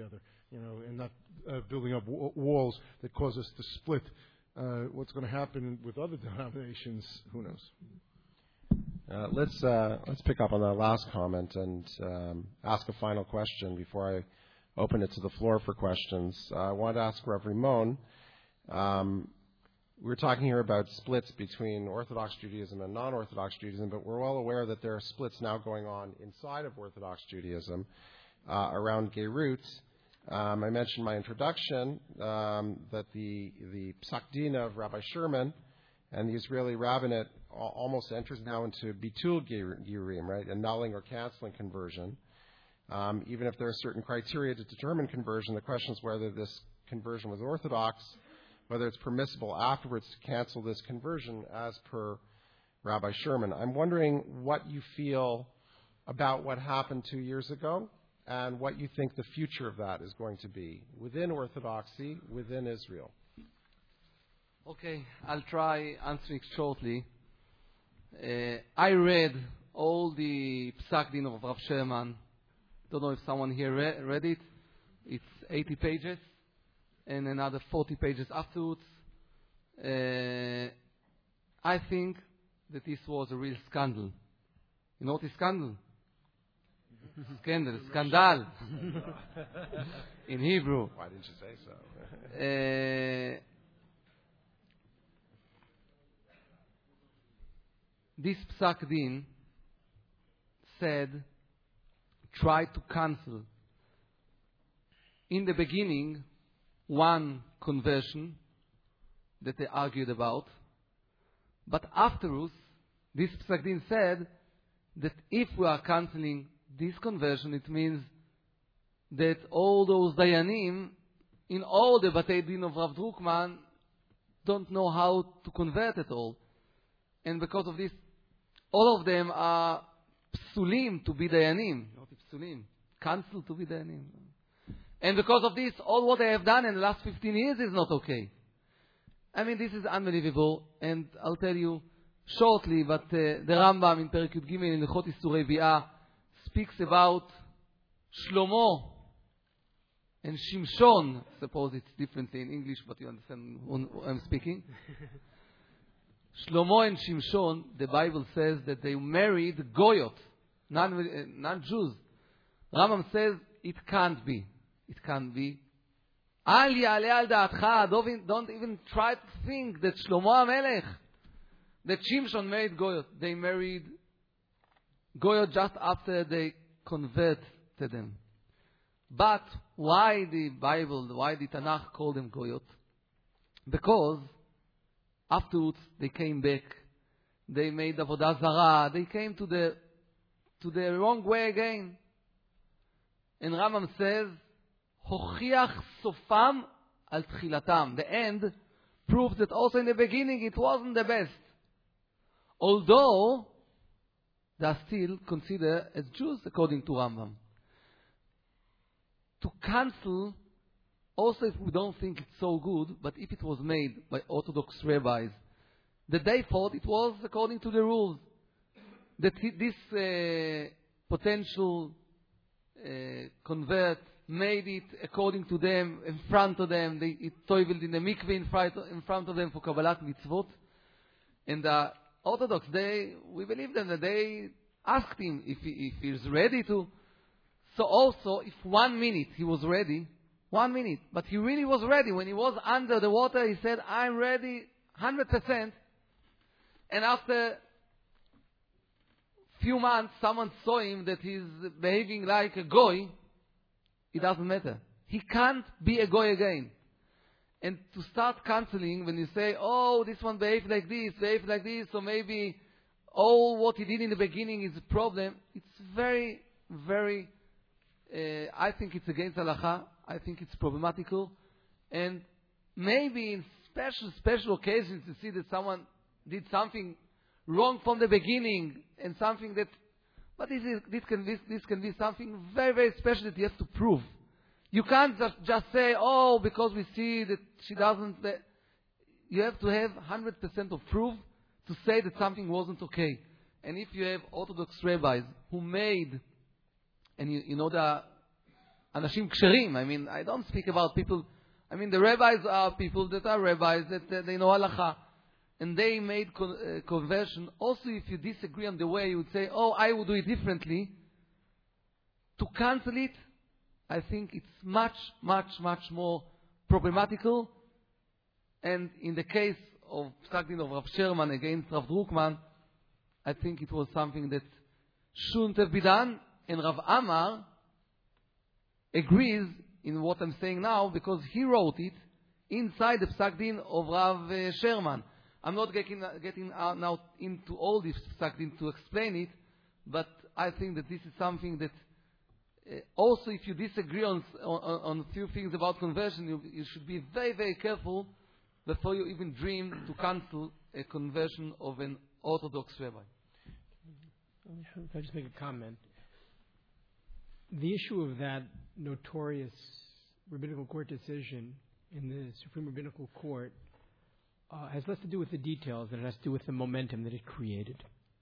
F: you know, and not uh, building up w- walls that cause us to split. Uh, what's going to happen with other denominations? Who knows?
D: Uh, let's uh, let's pick up on that last comment and um, ask a final question before I open it to the floor for questions. Uh, I want to ask Rev Rimon. Um, we're talking here about splits between Orthodox Judaism and non-Orthodox Judaism, but we're well aware that there are splits now going on inside of Orthodox Judaism uh, around Gerut. Um, I mentioned in my introduction um, that the the Psak Din of Rabbi Sherman and the Israeli rabbinate almost enters now into bitul gerurim, right, annulling or canceling conversion. Um, even if there are certain criteria to determine conversion, the question is whether this conversion was orthodox, whether it's permissible afterwards to cancel this conversion as per Rabbi Sherman. I'm wondering what you feel about what happened two years ago and what you think the future of that is going to be within Orthodoxy, within Israel.
G: Okay, I'll try answering shortly. Uh, I read all the Psak Din of Rav Sherman. Don't know if someone here re- read it. It's eighty pages and another forty pages afterwards. Uh, I think that this was a real scandal. You know what is scandal? Scandal, scandal in Hebrew.
D: Why didn't you say so?
G: uh, This Psak Din said, try to cancel in the beginning one conversion that they argued about, but afterwards this Psak Din said that if we are canceling this conversion, it means that all those Dayanim in all the Batei Din of Rav Druckmann don't know how to convert at all. And because of this, all of them are psulim to be dayanim. Not psulim. Cancelled to be dayanim. And because of this, all what they have done in the last fifteen years is not okay. I mean, this is unbelievable. And I'll tell you shortly, but uh, the Rambam in Perek Yud Gimel in Hilchot Isurei Bi'ah speaks about Shlomo and Shimshon. Suppose it's differently in English, but you understand what I'm speaking. Shlomo and Shimshon, the Bible says that they married Goyot, non, uh, non-Jews. Rambam says it can't be. It can't be. Al ya'aleh al da'atcha, don't, don't even try to think that Shlomo HaMelech, that Shimshon married Goyot. They married Goyot just after they converted them. But why the Bible, why the Tanakh called them Goyot? Because afterwards, they came back. They made Avodah Zarah. They came to the to the wrong way again. And Rambam says, "Hochiach sofam al tchilatam." The end proves that also in the beginning it wasn't the best. Although they are still considered as Jews according to Rambam. To cancel, also, if we don't think it's so good, but if it was made by Orthodox rabbis, that they thought it was according to the rules, that he, this uh, potential uh, convert made it according to them, in front of them, they, it toiveled in the mikveh in front, in front of them for Kabbalat mitzvot. And the Orthodox, they, we believe them that they asked him if he, if he's ready to. So also, if one minute he was ready, One minute. But he really was ready. When he was under the water, he said, I'm ready one hundred percent. And after few months, someone saw him that he's behaving like a goy. It doesn't matter. He can't be a goy again. And to start cancelling, when you say, oh, this one behaved like this, behaved like this, so maybe all what he did in the beginning is a problem, it's very, very, uh, I think it's against halacha. I think it's problematical, and maybe in special special occasions to see that someone did something wrong from the beginning and something that, but this is this can this, this can be something very very special that you have to prove. You can't just just say, oh, because we see that she doesn't. Uh, you have to have one hundred percent of proof to say that something wasn't okay. And if you have Orthodox rabbis who made, and you, you know the אנשים כשרים. I mean, I don't speak about people, I mean, the rabbis are people that are rabbis, that uh, they know halacha. And they made con- uh, conversion. Also, if you disagree on the way, you would say, oh, I would do it differently. To cancel it, I think it's much, much, much more problematical. And in the case of Psak Din of Rav Sherman against Rav Druckmann, I think it was something that shouldn't have been done. And Rav Amar agrees in what I'm saying now because he wrote it inside the Psak Din of Rav uh, Sherman. I'm not getting, uh, getting uh, now into all this Psak Din to explain it, but I think that this is something that uh, also if you disagree on, on, on a few things about conversion, you, you should be very, very careful before you even dream to cancel a conversion of an Orthodox rabbi.
E: If I just make a comment. The issue of that notorious rabbinical court decision in the Supreme Rabbinical Court uh, has less to do with the details than it has to do with the momentum that it created.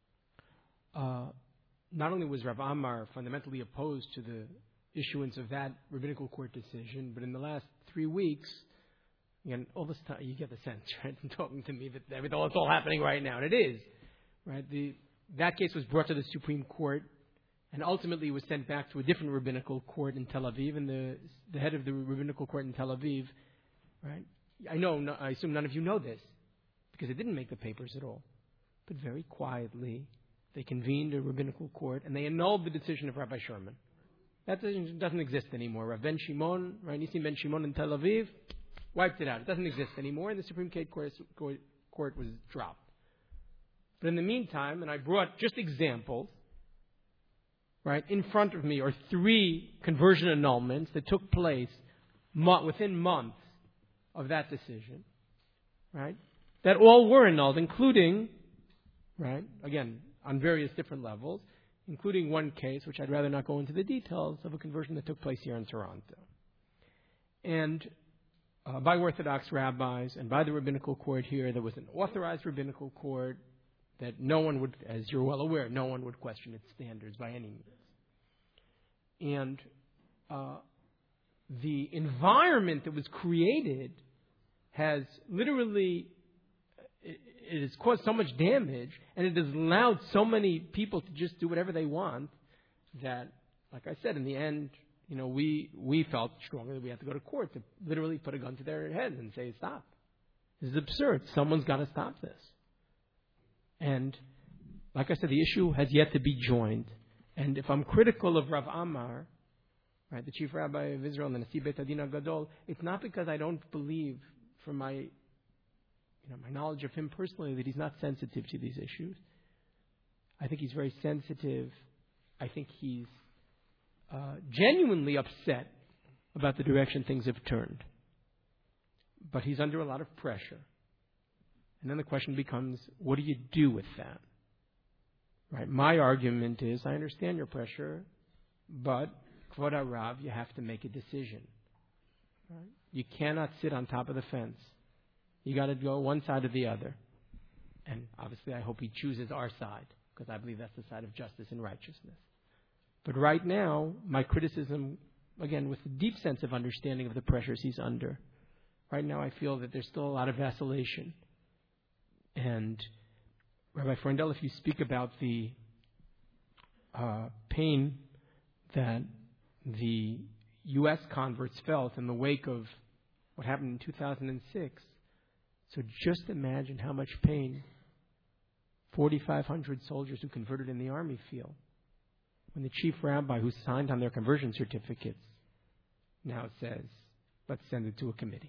E: Uh, not only was Rav Amar fundamentally opposed to the issuance of that rabbinical court decision, but in the last three weeks, again, all this time, you get the sense, right, from talking to me that everything, it's all happening right now, and it is, right? The, that case was brought to the Supreme Court, and ultimately was sent back to a different rabbinical court in Tel Aviv, and the, the head of the rabbinical court in Tel Aviv, right? I know, no, I assume none of you know this, because it didn't make the papers at all. But very quietly, they convened a rabbinical court, and they annulled the decision of Rabbi Sherman. That decision doesn't exist anymore. Rav Ben Shimon, right, Nissim Ben Shimon in Tel Aviv, wiped it out. It doesn't exist anymore, and the Supreme Court, court was dropped. But in the meantime, and I brought just examples, right, in front of me are three conversion annulments that took place mo- within months of that decision, right, that all were annulled, including, right, again, on various different levels, including one case, which I'd rather not go into the details, of a conversion that took place here in Toronto. And uh, by Orthodox rabbis and by the rabbinical court here, there was an authorized rabbinical court that no one would, as you're well aware, no one would question its standards by any means. And uh, the environment that was created has literally, it, it has caused so much damage, and it has allowed so many people to just do whatever they want that, like I said, in the end, you know, we, we felt strongly that we had to go to court to literally put a gun to their head and say, stop. This is absurd. Someone's got to stop this. And like I said, the issue has yet to be joined. And if I'm critical of Rav Amar, right, the chief rabbi of Israel and the Nasi Beit Hadin HaGadol, it's not because I don't believe, from my, you know, my knowledge of him personally, that he's not sensitive to these issues. I think he's very sensitive. I think he's uh, genuinely upset about the direction things have turned. But he's under a lot of pressure. And then the question becomes, what do you do with that? Right? My argument is, I understand your pressure, but Kvod HaRav, you have to make a decision. Right? You cannot sit on top of the fence. You got to go one side or the other. And obviously, I hope he chooses our side, because I believe that's the side of justice and righteousness. But right now, my criticism, again, with a deep sense of understanding of the pressures he's under, right now I feel that there's still a lot of vacillation. And Rabbi Freundel, if you speak about the uh, pain that the U S converts felt in the wake of what happened in two thousand six, so just imagine how much pain forty-five hundred soldiers who converted in the army feel when the chief rabbi who signed on their conversion certificates now says, let's send it to a committee.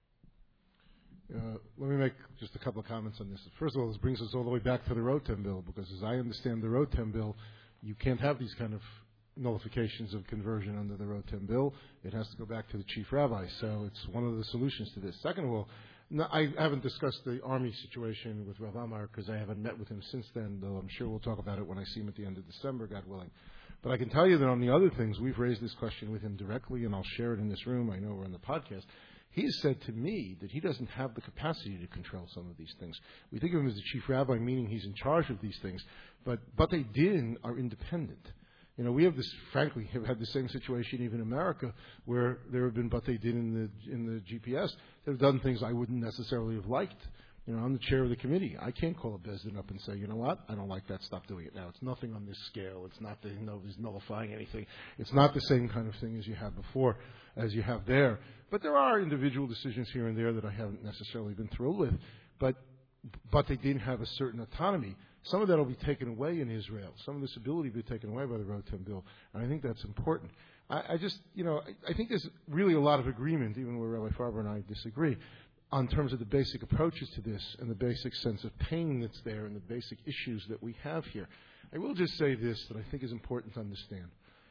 F: Uh, let me make just a couple of comments on this. First of all, this brings us all the way back to the Rotem bill, because as I understand the Rotem bill, you can't have these kind of nullifications of conversion under the Rotem bill. It has to go back to the chief rabbi. So it's one of the solutions to this. Second of all, no, I haven't discussed the army situation with Rav Amar because I haven't met with him since then, though I'm sure we'll talk about it when I see him at the end of December, God willing. But I can tell you that on the other things, we've raised this question with him directly, and I'll share it in this room. I know we're on the podcast. He's said to me that he doesn't have the capacity to control some of these things. We think of him as the chief rabbi, meaning he's in charge of these things. But Batei Din are independent. You know, we have this, frankly, have had the same situation even in America, where there have been Batei Din in the in the G P S that have done things I wouldn't necessarily have liked. You know, I'm the chair of the committee. I can't call a Beis Din up and say, you know what, I don't like that, stop doing it now. It's nothing on this scale. It's not the, you know, there's nullifying anything. It's not the same kind of thing as you had before, as you have there. But there are individual decisions here and there that I haven't necessarily been thrilled with. But but they didn't have a certain autonomy. Some of that will be taken away in Israel. Some of this ability will be taken away by the Rotem bill. And I think that's important. I, I just, you know, I, I think there's really a lot of agreement, even where Rabbi Farber and I disagree, on terms of the basic approaches to this and the basic sense of pain that's there and the basic issues that we have here. I will just say this that I think is important to understand.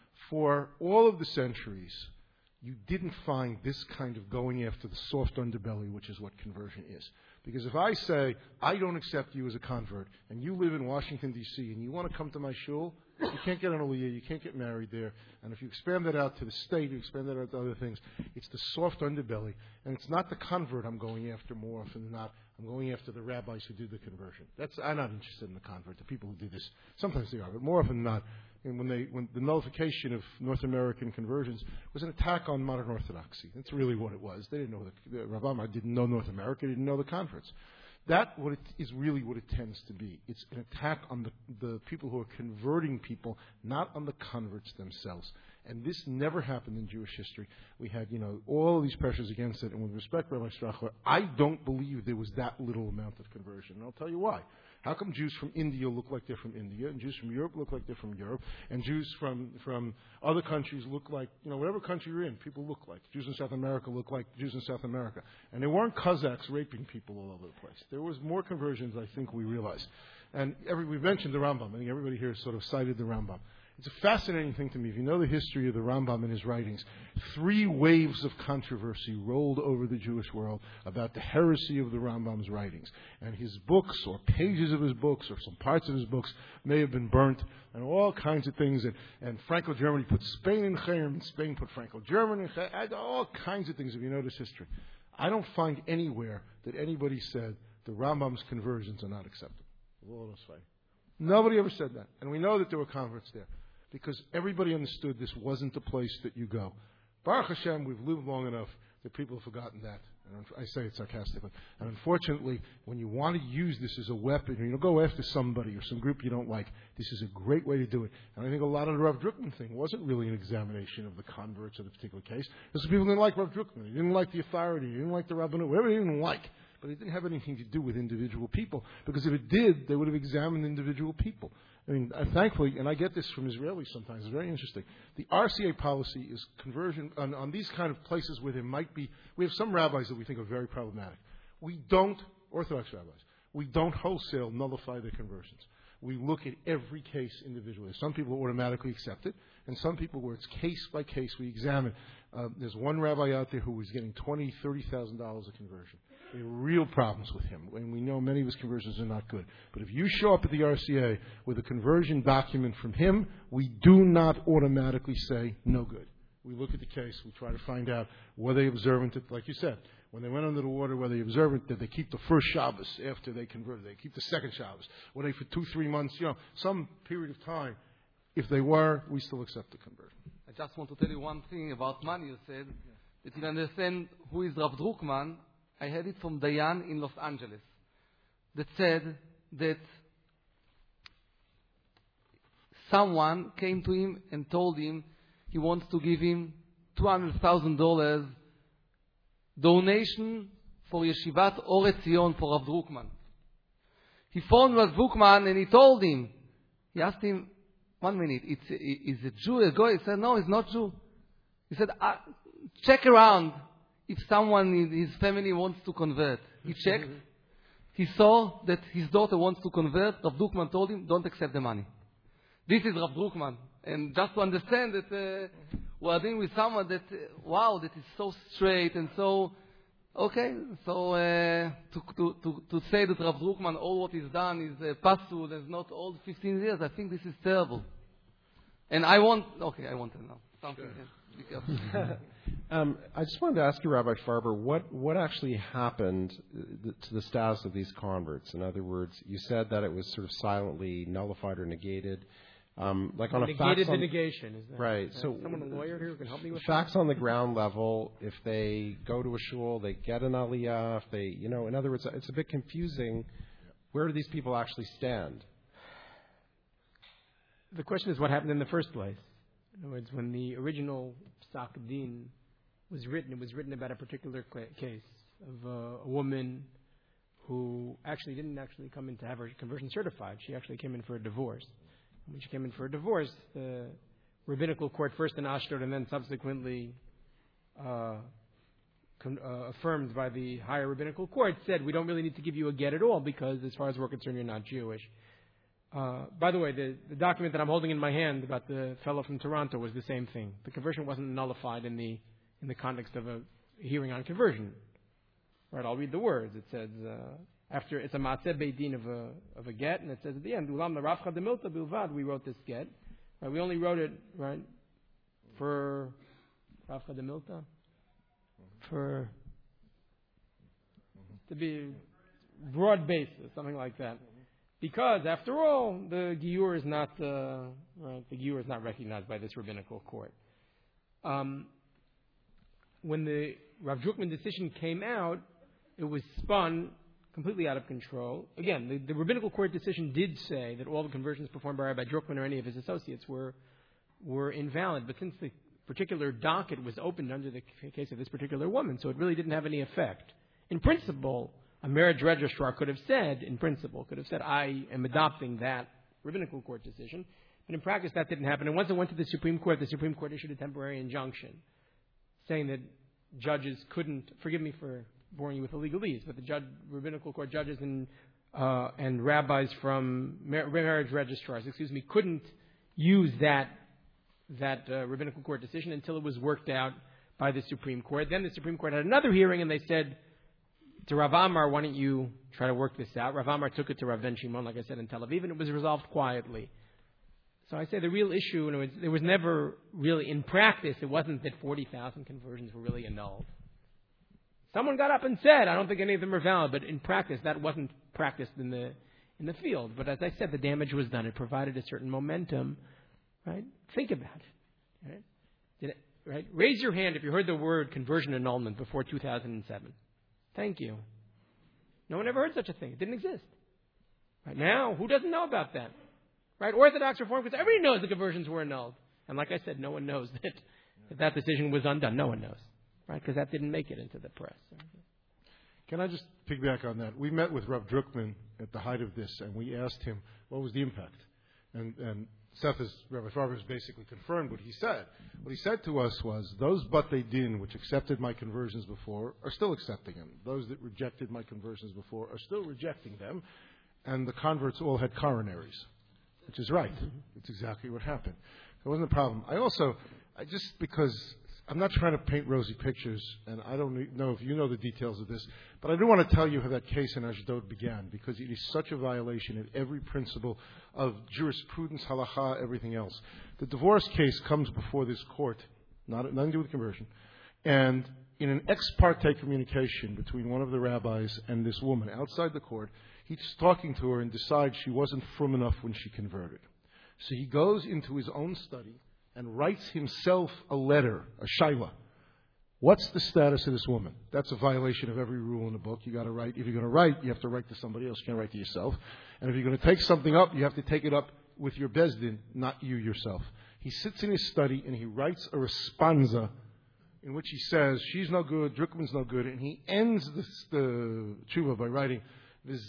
F: For all of the centuries, you didn't find this kind of going after the soft underbelly, which is what conversion is. Because if I say, I don't accept you as a convert, and you live in Washington, D C, and you want to come to my shul, you can't get an aliyah, you can't get married there. And if you expand that out to the state, you expand that out to other things, it's the soft underbelly. And it's not the convert I'm going after more often than not. I'm going after the rabbis who do the conversion. That's I'm not interested in the convert, the people who do this. Sometimes they are, but more often than not. And when they, when the nullification of North American conversions was an attack on modern Orthodoxy. That's really what it was. They didn't know the, the Rav Amar didn't know North America, didn't know the converts. That what it is really what it tends to be. It's an attack on the, the people who are converting people, not on the converts themselves. And this never happened in Jewish history. We had, you know, all of these pressures against it. And with respect, Rabbi Strachler, I don't believe there was that little amount of conversion. And I'll tell you why. How come Jews from India look like they're from India, and Jews from Europe look like they're from Europe, and Jews from, from other countries look like, you know, whatever country you're in, people look like. Jews in South America look like Jews in South America. And there weren't Cossacks raping people all over the place. There was more conversions, I think we realized. And every, we mentioned the Rambam. I think everybody here sort of cited the Rambam. It's a fascinating thing to me. If you know the history of the Rambam and his writings, three waves of controversy rolled over the Jewish world about the heresy of the Rambam's writings. And his books, or pages of his books, or some parts of his books, may have been burnt, and all kinds of things. And, and Franco-Germany put Spain in Chayim, and Spain put Franco-Germany in Chayim, all kinds of things, if you know this history. I don't find anywhere that anybody said the Rambam's conversions are not acceptable. Nobody ever said that. And we know that there were converts there, because everybody understood this wasn't the place that you go. Baruch Hashem, we've lived long enough that people have forgotten that. And I say it sarcastically. And unfortunately, when you want to use this as a weapon, or you go after somebody or some group you don't like, this is a great way to do it. And I think a lot of the Rav Druckman thing wasn't really an examination of the converts of the particular case. Because people didn't like Rav Druckman. They didn't like the authority. They didn't like the rabbinate. Whatever they didn't like. But it didn't have anything to do with individual people. Because if it did, they would have examined individual people. I mean, uh, thankfully, and I get this from Israelis sometimes, it's very interesting. The R C A policy is conversion on, on these kind of places where there might be, we have some rabbis that we think are very problematic. We don't, Orthodox rabbis, we don't wholesale nullify their conversions. We look at every case individually. Some people automatically accept it, and some people where it's case by case we examine. Uh, there's one rabbi out there who was getting twenty thousand dollars, thirty thousand dollars a conversion. There are real problems with him, and we know many of his conversions are not good. But if you show up at the R C A with a conversion document from him, we do not automatically say no good. We look at the case, we try to find out were they observant, like you said, when they went under the water, were they observant, did they keep the first Shabbos after they converted, they keep the second Shabbos, were they for two, three months, you know, some period of time. If they were, we still accept the conversion.
G: I just want to tell you one thing about money. You said that you understand who is Rav Druckman. I had it from Dayan in Los Angeles that said that someone came to him and told him he wants to give him two hundred thousand dollars donation for Yeshivat Or Etzion for Rav Druckman. He phoned Rav Druckman and he told him, he asked him, one minute, it's, is it Jew, a guy? He said, no, he's not Jew. He said, uh, check around if someone in his family wants to convert. He checked. He saw that his daughter wants to convert. Rav Druckman told him, don't accept the money. This is Rav Druckman. And just to understand that uh, we are dealing with someone that, uh, wow, that is so straight and so, okay. So uh, to, to, to, to say that Rav Druckman, all what he's done is uh, pasul, there's not all fifteen years, I think this is terrible. And I want, okay, I want to know. Something. Sure. Yeah.
D: um, I just wanted to ask you, Rabbi Farber, what, what actually happened to the status of these converts? In other words, you said that it was sort of silently nullified or negated. Um, like on a
E: negated
D: facts on,
E: the negation, is that
D: right?
E: uh,
D: So
E: someone a lawyer here who can help me with
D: facts
E: that?
D: on the ground level. If they go to a shul, they get an aliyah. If they, you know, in other words, it's a bit confusing. Where do these people actually stand?
E: The question is what happened in the first place. In other words, when the original Psak Din was written, it was written about a particular cl- case of uh, a woman who actually didn't actually come in to have her conversion certified. She actually came in for a divorce. When she came in for a divorce, the rabbinical court, first in Ashdod and then subsequently uh, con- uh, affirmed by the higher rabbinical court, said, we don't really need to give you a get at all because as far as we're concerned, you're not Jewish. Uh, by the way, the, the document that I'm holding in my hand about the fellow from Toronto was the same thing. The conversion wasn't nullified in the in the context of a hearing on conversion. Right? I'll read the words. It says uh, after it's a maaseh beidin of a of a get, and it says at the end, "Ulam l'Ravcha de Milta bilvad." We wrote this get. Right? We only wrote it right for Ravcha de Milta for to be broad basis, something like that. Because, after all, the Giyur is not uh, right, the Giyur is not recognized by this rabbinical court. Um, when the Rav Drukman decision came out, it was spun completely out of control. Again, the, the rabbinical court decision did say that all the conversions performed by Rabbi Drukman or any of his associates were were invalid. But since the particular docket was opened under the case of this particular woman, so it really didn't have any effect. In principle, a marriage registrar could have said, in principle, could have said, I am adopting that rabbinical court decision. But in practice, that didn't happen. And once it went to the Supreme Court, the Supreme Court issued a temporary injunction saying that judges couldn't, forgive me for boring you with the legalese, but the judge, rabbinical court judges and uh, and rabbis from mar- marriage registrars, excuse me, couldn't use that that uh, rabbinical court decision until it was worked out by the Supreme Court. Then the Supreme Court had another hearing, and they said to Rav Amar, why don't you try to work this out? Rav Amar took it to Rav Ben Shimon, like I said, in Tel Aviv, and it was resolved quietly. So I say the real issue, and it was, there was never really, in practice, it wasn't that forty thousand conversions were really annulled. Someone got up and said, I don't think any of them are valid, but in practice, that wasn't practiced in the in the field. But as I said, the damage was done. It provided a certain momentum, right? Think about it, right? Did it, right? Raise your hand if you heard the word conversion annulment before two thousand seven. Thank you. No one ever heard such a thing. It didn't exist. Right now, who doesn't know about that? Right? Orthodox Reform, because everybody knows the conversions were annulled. And like I said, no one knows that that, that decision was undone. No one knows. Right? Because that didn't make it into the press.
F: Can I just piggyback on that? We met with Rav Drukman at the height of this, and we asked him what was the impact. And, and Seth, has, Rabbi Farber, has basically confirmed what he said. What he said to us was, those Batei Din, which accepted my conversions before, are still accepting them. Those that rejected my conversions before are still rejecting them. And the converts all had coronaries, which is right. It's exactly what happened. It wasn't a problem. I also, I just because I'm not trying to paint rosy pictures, and I don't know if you know the details of this, but I do want to tell you how that case in Ashdod began, because it is such a violation of every principle of jurisprudence, halacha, everything else. The divorce case comes before this court, not, nothing to do with conversion, and in an ex parte communication between one of the rabbis and this woman outside the court, he's talking to her and decides she wasn't frum enough when she converted. So he goes into his own study and writes himself a letter, a shaila. What's the status of this woman? That's a violation of every rule in the book. You got to write. If you're going to write, you have to write to somebody else. You can't write to yourself. And if you're going to take something up, you have to take it up with your bezdin, not you yourself. He sits in his study and he writes a responsa in which he says, she's no good, Drukman's no good, and he ends this, the tshuva by writing, it's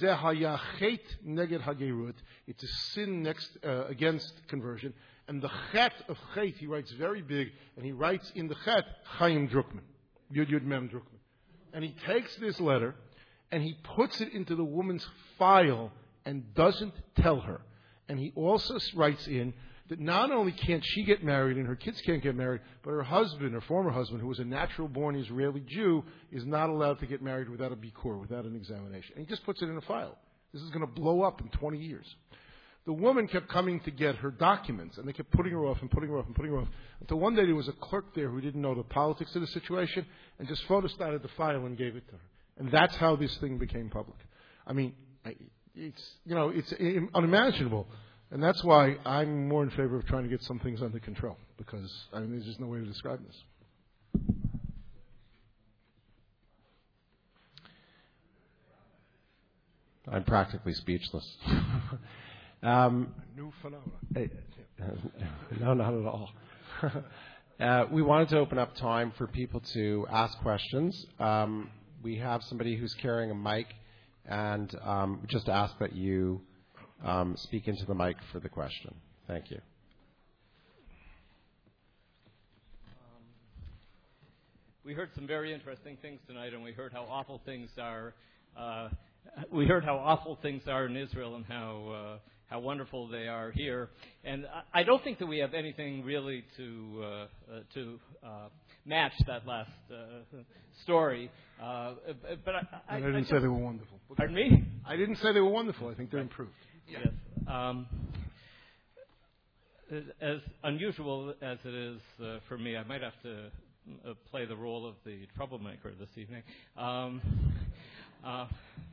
F: a sin next uh, against conversion. And the chet of chet, he writes very big, and he writes in the chet, Chaim Drukman, Yud Yud Mem Drukman. And he takes this letter, and he puts it into the woman's file, and doesn't tell her. And he also writes in that not only can't she get married, and her kids can't get married, but her husband, her former husband, who was a natural-born Israeli Jew, is not allowed to get married without a bikur, without an examination. And he just puts it in a file. This is going to blow up in twenty years. The woman kept coming to get her documents, and they kept putting her off and putting her off and putting her off. Until one day there was a clerk there who didn't know the politics of the situation and just photostated the file and gave it to her. And that's how this thing became public. I mean, it's, you know, it's unimaginable And that's why I'm more in favor of trying to get some things under control, because I mean, there's just no way to describe this.
D: I'm practically speechless. um,
F: A new phenomenon.
D: no, not at all. uh, we wanted to open up time for people to ask questions. Um, we have somebody who's carrying a mic, and um, just ask that you um, speak into the mic for the question. Thank you.
H: Um, we heard some very interesting things tonight, and we heard how awful things are. Uh, we heard how awful things are in Israel and how uh, how wonderful they are here. And I, I don't think that we have anything really to uh, uh, to uh, match that last uh, story. Uh, but I, I,
F: I didn't
H: I
F: say they were wonderful.
H: Pardon me?
F: I didn't say they were wonderful. I think they're improved.
H: Yes. Um, as unusual as it is uh, for me, I might have to uh, play the role of the troublemaker this evening. Um, uh,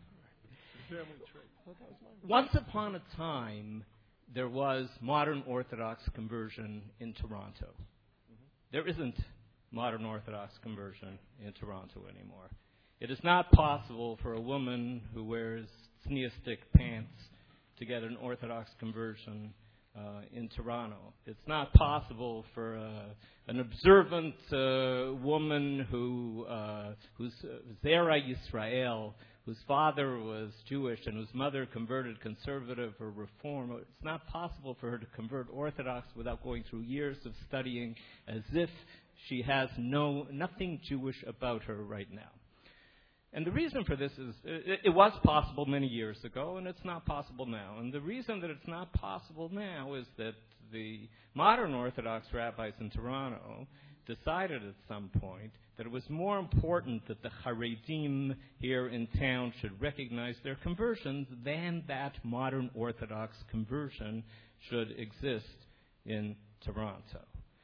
H: once upon a time, there was modern Orthodox conversion in Toronto. Mm-hmm. There isn't modern Orthodox conversion in Toronto anymore. It is not possible for a woman who wears tznius-stick pants to get an Orthodox conversion uh, in Toronto. It's not possible for uh, an observant uh, woman who uh, who's uh, Zera Yisrael, whose father was Jewish and whose mother converted conservative or reform. It's not possible for her to convert Orthodox without going through years of studying as if she has no nothing Jewish about her right now. And the reason for this is, it, it was possible many years ago, and it's not possible now. And the reason that it's not possible now is that the modern Orthodox rabbis in Toronto decided at some point that it was more important that the Haredim here in town should recognize their conversions than that modern Orthodox conversion should exist in Toronto.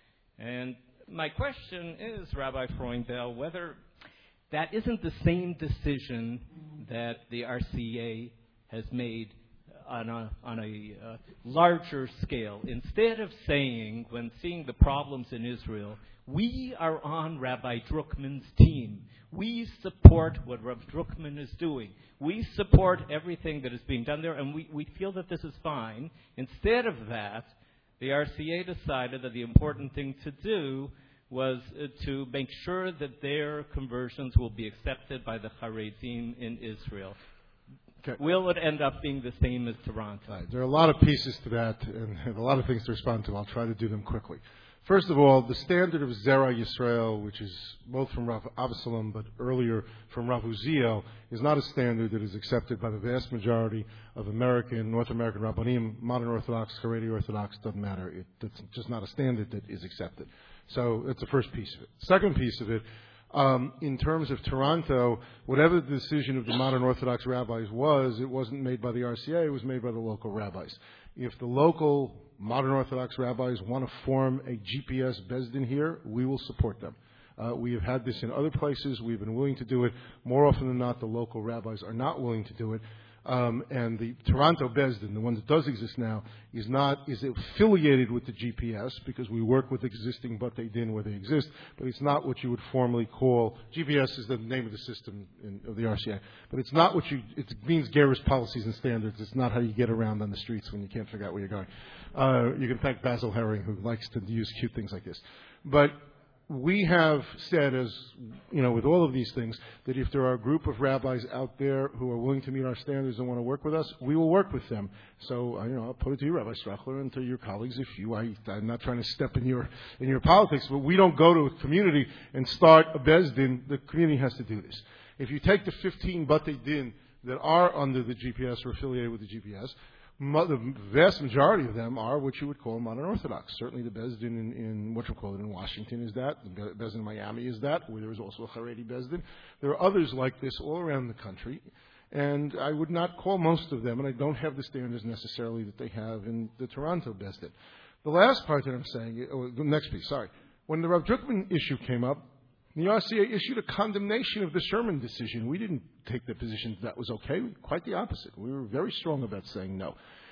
H: And my question is, Rabbi Freundel, whether that isn't the same decision that the R C A has made on a, on a uh, larger scale. Instead of saying, when seeing the problems in Israel, we are on Rabbi Druckman's team. We support what Rabbi Druckman is doing. We support everything that is being done there, and we, we feel that this is fine. Instead of that, the R C A decided that the important thing to do was uh, to make sure that their conversions will be accepted by the Haredim in Israel.
F: Okay.
H: Will it end up being the same as Toronto?
F: Right. There are a lot of pieces to that and, and a lot of things to respond to. I'll try to do them quickly. First of all, the standard of Zera Yisrael, which is both from Rav Avsalom but earlier from Rav Uziel, is not a standard that is accepted by the vast majority of American, North American Rabbanim, modern Orthodox, Haredi Orthodox, doesn't matter. It, it's just not a standard that is accepted. So that's the first piece of it. Second piece of it, um, in terms of Toronto, whatever the decision of the modern Orthodox rabbis was, it wasn't made by the R C A, it was made by the local rabbis. If the local modern Orthodox rabbis want to form a G P S Bezdin here, we will support them. Uh, we have had this in other places. We've been willing to do it. More often than not, the local rabbis are not willing to do it. Um, and the Toronto Bezdin, the one that does exist now, is not is affiliated with the G P S because we work with existing Batei Din where they exist, but it's not what you would formally call G P S is the name of the system in, of the R C A, but it's not what you it means Gerus policies and standards. It's not how you get around on the streets when you can't figure out where you're going. Uh, you can thank Basil Herring who likes to use cute things like this, but. We have said, as you know, with all of these things, that if there are a group of rabbis out there who are willing to meet our standards and want to work with us, we will work with them. So, uh, you know, I'll put it to you, Rabbi Strachler, and to your colleagues. If you, I, I'm not trying to step in your in your politics, but we don't go to a community and start a bezdin. The community has to do this. If you take the fifteen Batei Din that are under the G P S or affiliated with the G P S. The vast majority of them are what you would call modern Orthodox. Certainly the Bezdin in, in what you call it in Washington is that. The Bezdin in Miami is that, where there is also a Haredi Bezdin. There are others like this all around the country. And I would not call most of them, and I don't have the standards necessarily that they have in the Toronto Bezdin. The last part that I'm saying, oh, the next piece, sorry. When the Rav Druckman issue came up, the R C A issued a condemnation of the Sherman decision. We didn't take the position that was okay. Quite the opposite. We were very strong about saying no.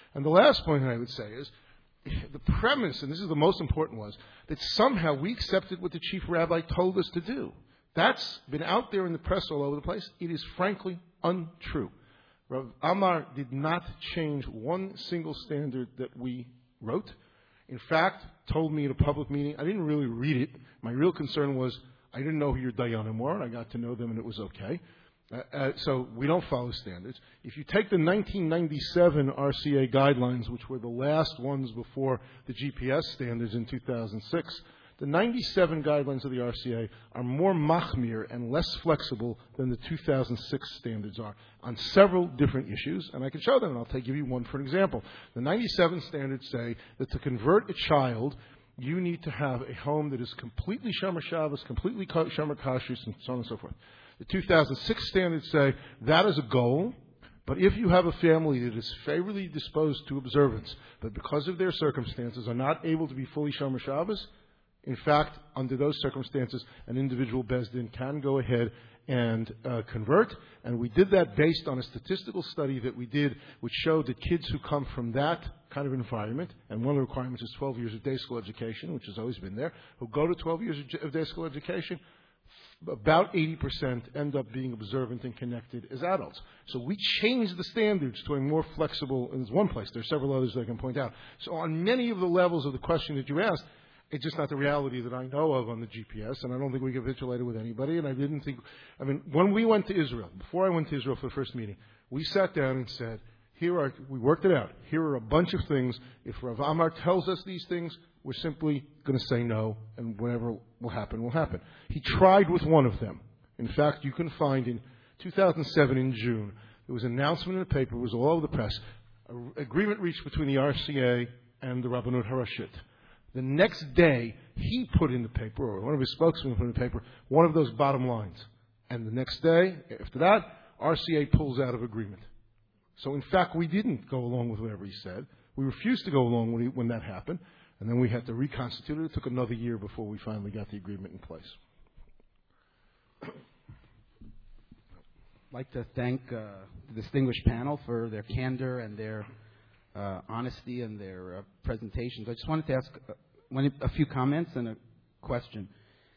F: And the last point that I would say is, the premise, and this is the most important, was that somehow we accepted what the chief rabbi told us to do. That's been out there in the press all over the place. It is frankly untrue. Rav Amar did not change one single standard that we wrote. In fact, told me at a public meeting, I didn't really read it. My real concern was I didn't know who your dayanim were, and I got to know them, and it was okay. Uh, uh, so we don't follow standards. If you take the nineteen ninety-seven R C A guidelines, which were the last ones before the G P S standards in two thousand six, the ninety-seven guidelines of the R C A are more machmir and less flexible than the two thousand six standards are on several different issues, and I can show them, and I'll take, give you one for an example. The ninety-seven standards say that to convert a child, you need to have a home that is completely Shomer Shabbos, completely Shomer Kashrus, and so on and so forth. The two thousand six standards say that is a goal, but if you have a family that is favorably disposed to observance, but because of their circumstances are not able to be fully Shomer Shabbos, in fact, under those circumstances, an individual Beis Din can go ahead and uh, convert. And we did that based on a statistical study that we did, which showed that kids who come from that kind of environment, and one of the requirements is twelve years of day school education, which has always been there, who go to twelve years of day school education, about eighty percent end up being observant and connected as adults. So we changed the standards to a more flexible, and there's one place, there are several others that I can point out. So on many of the levels of the question that you asked, it's just not the reality that I know of on the G P S, and I don't think we capitulated with anybody, and I didn't think, I mean, when we went to Israel, before I went to Israel for the first meeting, we sat down and said, here are, we worked it out, here are a bunch of things, if Rav Amar tells us these things, we're simply going to say no, and whatever will happen, will happen. He tried with one of them. In fact, you can find in two thousand seven, in June, there was an announcement in the paper, it was all over the press, an agreement reached between the R C A and the Rabbanut Harashit. The next day, he put in the paper, or one of his spokesmen put in the paper, one of those bottom lines. And the next day, after that, R C A pulls out of agreement. So, in fact, we didn't go along with whatever he said. We refused to go along when, he, when that happened. And then we had to reconstitute it. It took another year before we finally got the agreement in place.
I: I'd like to thank uh, the distinguished panel for their candor and their uh, honesty and their uh, presentations. I just wanted to ask uh, one, a few comments and a question.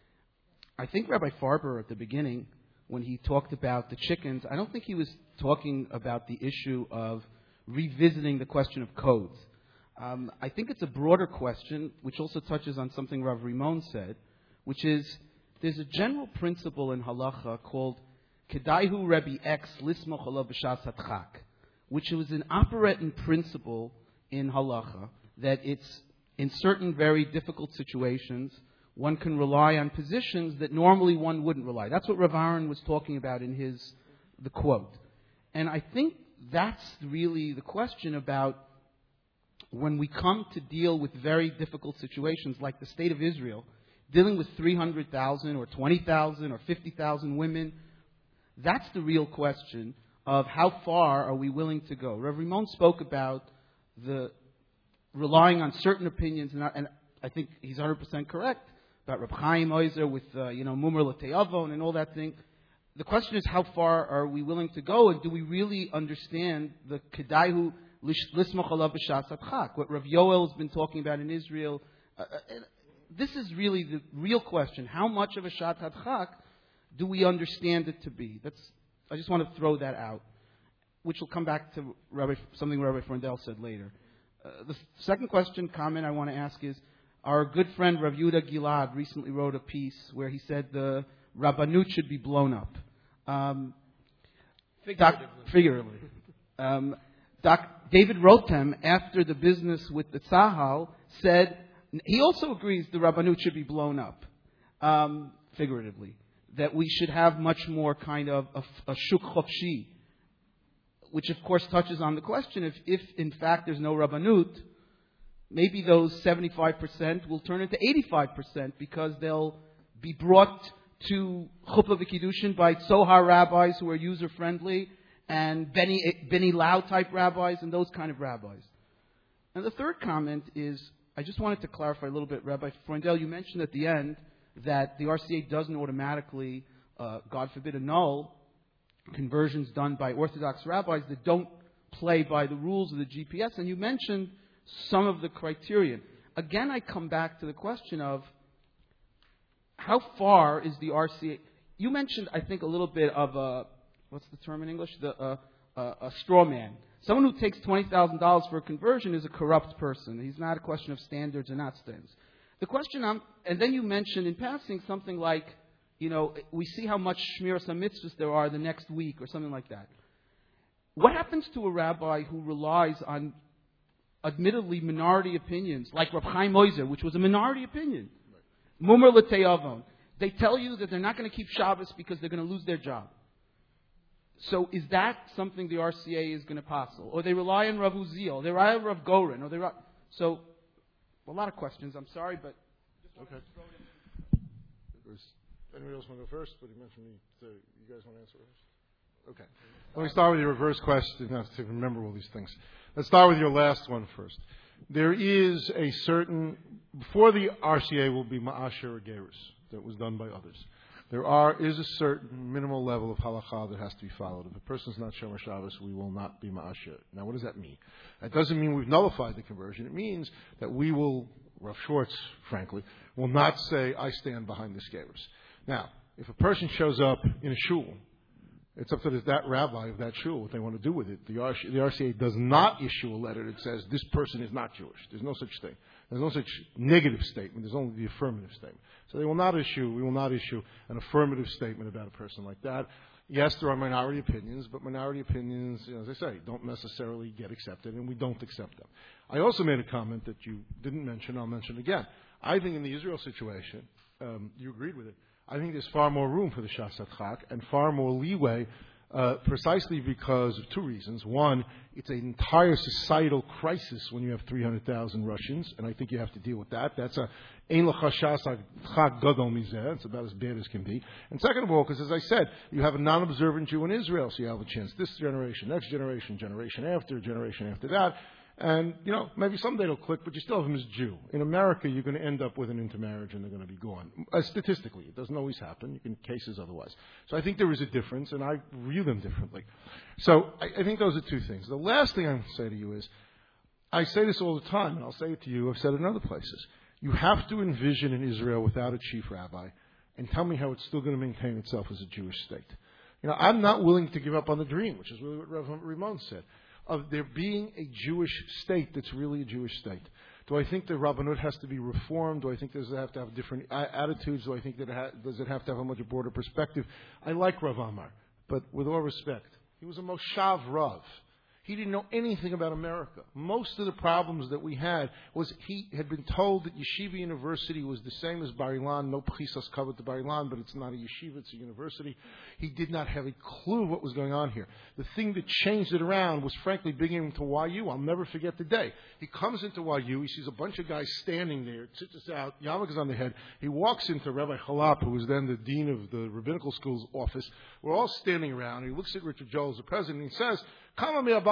I: I think Rabbi Farber at the beginning, when he talked about the chickens, I don't think he was talking about the issue of revisiting the question of codes. Um, I think it's a broader question, which also touches on something Rav Rimon said, which is there's a general principle in halacha called Kedaihu Rebbe X Lismoch Alav B'Shas Hadchak, which was an operant principle in halacha that it's in certain very difficult situations one can rely on positions that normally one wouldn't rely. That's what Rav Aaron was talking about in his the quote, and I think that's really the question about. When we come to deal with very difficult situations like the state of Israel, dealing with three hundred thousand or twenty thousand or fifty thousand women, that's the real question of how far are we willing to go. Rav Rimon spoke about the relying on certain opinions, and I, and I think he's one hundred percent correct, about Reb Chaim Oizer with, uh, you know, Mumar L'Te'avon and all that thing. The question is how far are we willing to go, and do we really understand the Kedaihu Lismoch Alav B'Shas Hadchak, what Rav Yoel has been talking about in Israel. Uh, this is really the real question. How much of a Shat Hadchak do we understand it to be? That's, I just want to throw that out, which will come back to Rabbi, something Rabbi Frondel said later. Uh, the second question, comment I want to ask is, our good friend Rav Yehuda Gilad recently wrote a piece where he said the Rabbanut should be blown up. Um, figuratively. Doc, figuratively. Um, Doc, David Rotem, after the business with the Tzahal, said he also agrees the Rabbanut should be blown up, um, figuratively, that we should have much more kind of a, a shuk chofshi, which of course touches on the question if, if in fact there's no Rabbanut, maybe those seventy-five percent will turn into eighty-five percent because they'll be brought to Chuppah V'Kiddushin by Tzohar rabbis who are user-friendly, and Benny, Benny Lau type rabbis and those kind of rabbis. And the third comment is, I just wanted to clarify a little bit, Rabbi Freundel, you mentioned at the end that the R C A doesn't automatically, uh, God forbid, annul conversions done by Orthodox rabbis that don't play by the rules of the G P S, and you mentioned some of the criterion. Again, I come back to the question of how far is the R C A? You mentioned, I think, a little bit of a, what's the term in English? The uh, uh, a straw man. Someone who takes twenty thousand dollars for a conversion is a corrupt person. He's not a question of standards or not standards. The question I'm, and then you mentioned in passing something like, you know, we see how much Shmiras HaMitzvahs there are the next week or something like that. What happens to a rabbi who relies on admittedly minority opinions, like Reb Chaim Moiser, which was a minority opinion? Mumar l'te'avon. They tell you that they're not going to keep Shabbos because they're going to lose their job. So is that something the R C A is going to passel? Or they rely on Rav Uziel, they rely on Rav Goren, or they rely, so a lot of questions. I'm sorry, but
F: okay. Anybody else want to go first? But you mentioned me, so you guys want to answer first? Okay. Let me start with your reverse question. I have to remember all these things. Let's start with your last one first. There is a certain, before the R C A will be Ma'asher or Gerus, that was done by others. There are is a certain minimal level of halakha that has to be followed. If a person's not Shomer Shabbos, we will not be Ma'asher. Now, what does that mean? That doesn't mean we've nullified the conversion. It means that we will, Rav Schwartz, frankly, will not say, I stand behind this Gerus. Now, if a person shows up in a shul, it's up to that rabbi of that shul what they want to do with it. The R C A does not issue a letter that says this person is not Jewish. There's no such thing. There's no such negative statement. There's only the affirmative statement. So they will not issue, we will not issue an affirmative statement about a person like that. Yes, there are minority opinions, but minority opinions, you know, as I say, don't necessarily get accepted, and we don't accept them. I also made a comment that you didn't mention. I'll mention again. I think in the Israel situation, um, you agreed with it. I think there's far more room for the Shas Chak and far more leeway, uh, precisely because of two reasons. One, it's an entire societal crisis when you have three hundred thousand Russians, and I think you have to deal with that. That's a Ein L'cha Shas Chak Gadol Mizeh. It's about as bad as can be. And second of all, because as I said, you have a non-observant Jew in Israel, so you have a chance this generation, next generation, generation after, generation after that. And, you know, maybe someday it'll click, but you still have them as Jew. In America, you're going to end up with an intermarriage and they're going to be gone. Uh, statistically, it doesn't always happen. You can cases otherwise. So I think there is a difference, and I view them differently. So I, I think those are two things. The last thing I'm going to say to you is, I say this all the time, and I'll say it to you, I've said it in other places. You have to envision an Israel without a chief rabbi, and tell me how it's still going to maintain itself as a Jewish state. You know, I'm not willing to give up on the dream, which is really what Rev Rimon said, of there being a Jewish state that's really a Jewish state. Do I think the Rabbanut has to be reformed? Do I think does it have to have different attitudes? Do I think that it ha- does it have to have a much broader perspective? I like Rav Amar, but with all respect, he was a Moshav Rav. He didn't know anything about America. Most of the problems that we had was he had been told that Yeshiva University was the same as Bar Ilan, no pchisas covered to Bar Ilan, but it's not a yeshiva, it's a university. He did not have a clue what was going on here. The thing that changed it around was, frankly, bringing him to Y U. I'll never forget the day. He comes into Y U, he sees a bunch of guys standing there, sits us out, yarmulke is on the head. He walks into Rabbi Chalap, who was then the dean of the rabbinical school's office. We're all standing around. He looks at Richard Joel as the president, and he says, how many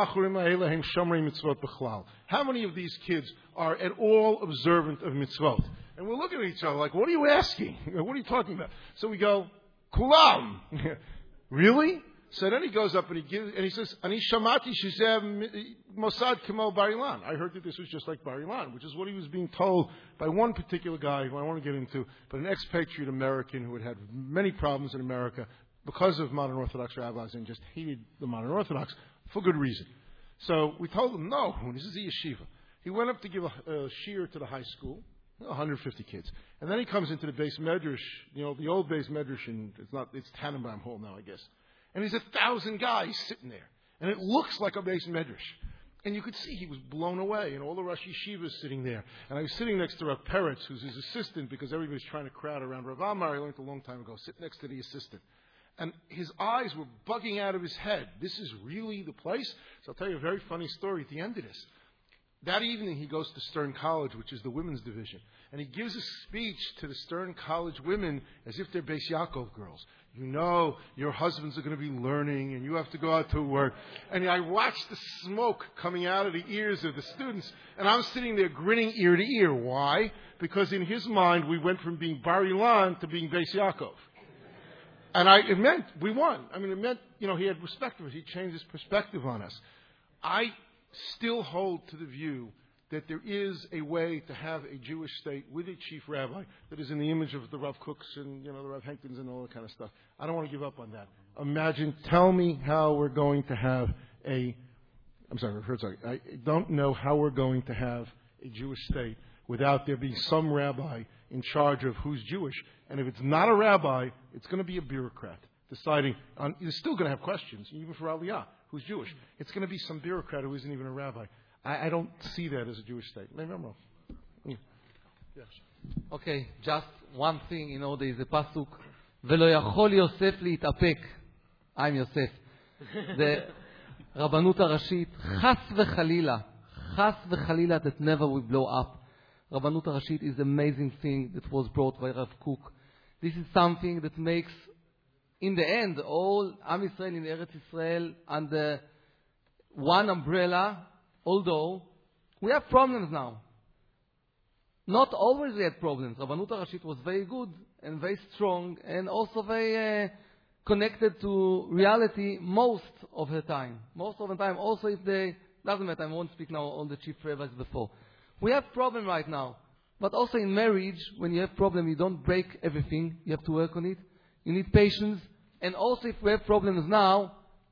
F: of these kids are at all observant of mitzvot? And we're looking at each other like, what are you asking? What are you talking about? So we go, Kulam. Really? So then he goes up and he gives, and he says, Ani shamati shizeh Mossad kemo Bar Ilan. I heard that this was just like Bar Ilan, which is what he was being told by one particular guy who I want to get into, but an expatriate American who had had many problems in America because of modern Orthodox rabbis and just hated the modern Orthodox for good reason. So we told him, no, this is a yeshiva. He went up to give a, a shiur to the high school, one hundred fifty kids. And then he comes into the Beis Medrash, you know, the old Beis Medrash, and it's not, it's Tannenbaum Hall now, I guess. And there's a thousand guys sitting there. And it looks like a Beis Medrash. And you could see he was blown away, and all the Rosh Yeshivas sitting there. And I was sitting next to Rav Peretz, who's his assistant, because everybody's trying to crowd around Rav Amar. I learned a long time ago, sit next to the assistant. And his eyes were bugging out of his head. This is really the place? So I'll tell you a very funny story at the end of this. That evening he goes to Stern College, which is the women's division. And he gives a speech to the Stern College women as if they're Beis Yaakov girls. You know, your husbands are going to be learning and you have to go out to work. And I watched the smoke coming out of the ears of the students. And I'm sitting there grinning ear to ear. Why? Because in his mind, we went from being Bar Ilan to being Beis Yaakov. And I, it meant we won. I mean, it meant, you know, he had respect for us. He changed his perspective on us. I still hold to the view that there is a way to have a Jewish state with a chief rabbi that is in the image of the Rav Cooks and, you know, the Rav Henktons and all that kind of stuff. I don't want to give up on that. Imagine, tell me how we're going to have a, I'm sorry, Rav Herzog, I don't know how we're going to have a Jewish state without there being some rabbi in charge of who's Jewish. And if it's not a rabbi, it's going to be a bureaucrat deciding on, you're still going to have questions, even for Aliyah, who's Jewish. It's going to be some bureaucrat who isn't even a rabbi. I, I don't see that as a Jewish state. Maybe I'm wrong. Yeah. Yes.
G: Okay, just one thing, you know, there is a pasuk, ולא יכול יוסף להתאפק. I'm Yosef. The רבנות הראשית, חס וחלילה, חס וחלילה, that never will blow up. רבנות הראשית is an amazing thing that was brought by Rav Kook. This is something that makes, in the end, all Am Yisrael in Eretz Yisrael under one umbrella, although we have problems now. Not always we had problems. Rabbanut HaRashit was very good and very strong and also very uh, connected to reality most of the time. Most of the time, also if they, doesn't matter, I won't speak now on the chief rabbis before. We have problem right now. But also in marriage, when you have problem, you don't break everything. You have to work on it. You need patience. And also if we have problems now,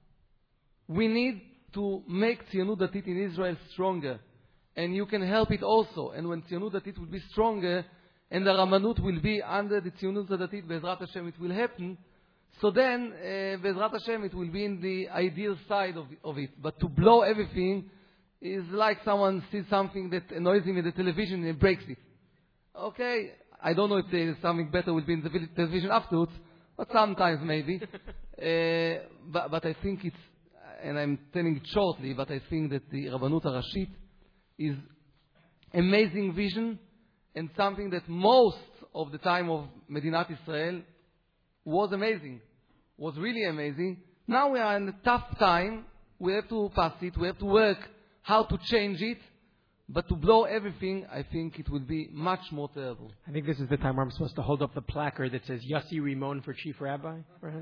G: we need to make Tzionut Datit in Israel stronger. And you can help it also. And when Tzionut Datit will be stronger, and the Ramanut will be under the Tzionut Datit, Be'ezrat Hashem, it will happen. So then, uh, Be'ezrat Hashem, it will be in the ideal side of, of it. But to blow everything is like someone sees something that annoys him in the television and breaks it. Okay, I don't know if there is something better will be in the television afterwards, but sometimes maybe. uh, but, but I think it's, and I'm telling it shortly, but I think that the Rabbanut HaRashit is amazing vision and something that most of the time of Medinat Israel was amazing, was really amazing. Now we are in a tough time. We have to pass it. We have to work how to change it. But to blow everything, I think it would be much more terrible.
E: I think this is the time where I'm supposed to hold up the placard that says Yossi Rimon for Chief Rabbi.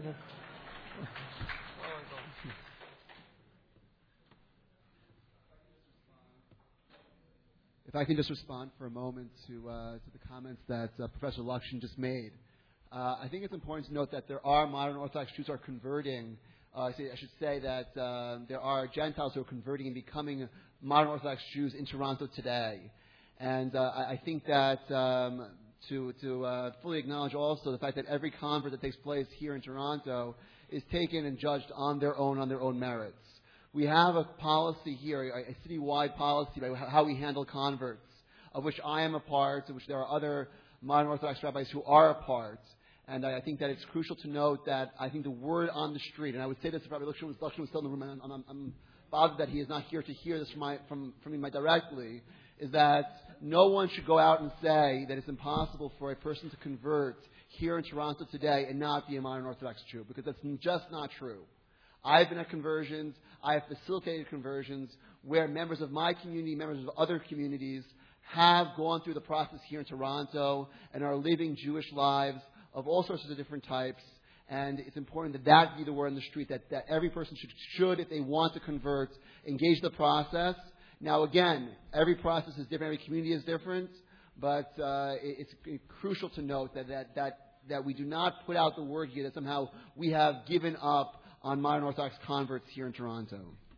A: If I can just respond for a moment to, uh, to the comments that uh, Professor Lakshin just made. Uh, I think it's important to note that there are modern Orthodox Jews who are converting. Uh, I should say that uh, there are Gentiles who are converting and becoming modern Orthodox Jews in Toronto today. And uh, I think that um, to, to uh, fully acknowledge also the fact that every convert that takes place here in Toronto is taken and judged on their own, on their own merits. We have a policy here, a, a citywide policy about how we handle converts, of which I am a part, of which there are other modern Orthodox rabbis who are a part. And I, I think that it's crucial to note that I think the word on the street, and I would say this if Rabbi Lukshin was, was still in the room, and I'm, I'm, I'm bothered that he is not here to hear this from, my, from, from me directly, is that no one should go out and say that it's impossible for a person to convert here in Toronto today and not be a modern Orthodox Jew, because that's just not true. I've been at conversions, I have facilitated conversions where members of my community, members of other communities have gone through the process here in Toronto and are living Jewish lives of all sorts of different types. And it's important that that be the word on the street, that, that every person should, should, if they want to convert, engage the process. Now again, every process is different, every community is different, but uh, it, it's crucial to note that, that, that, that we do not put out the word here that somehow we have given up on modern Orthodox converts here in Toronto.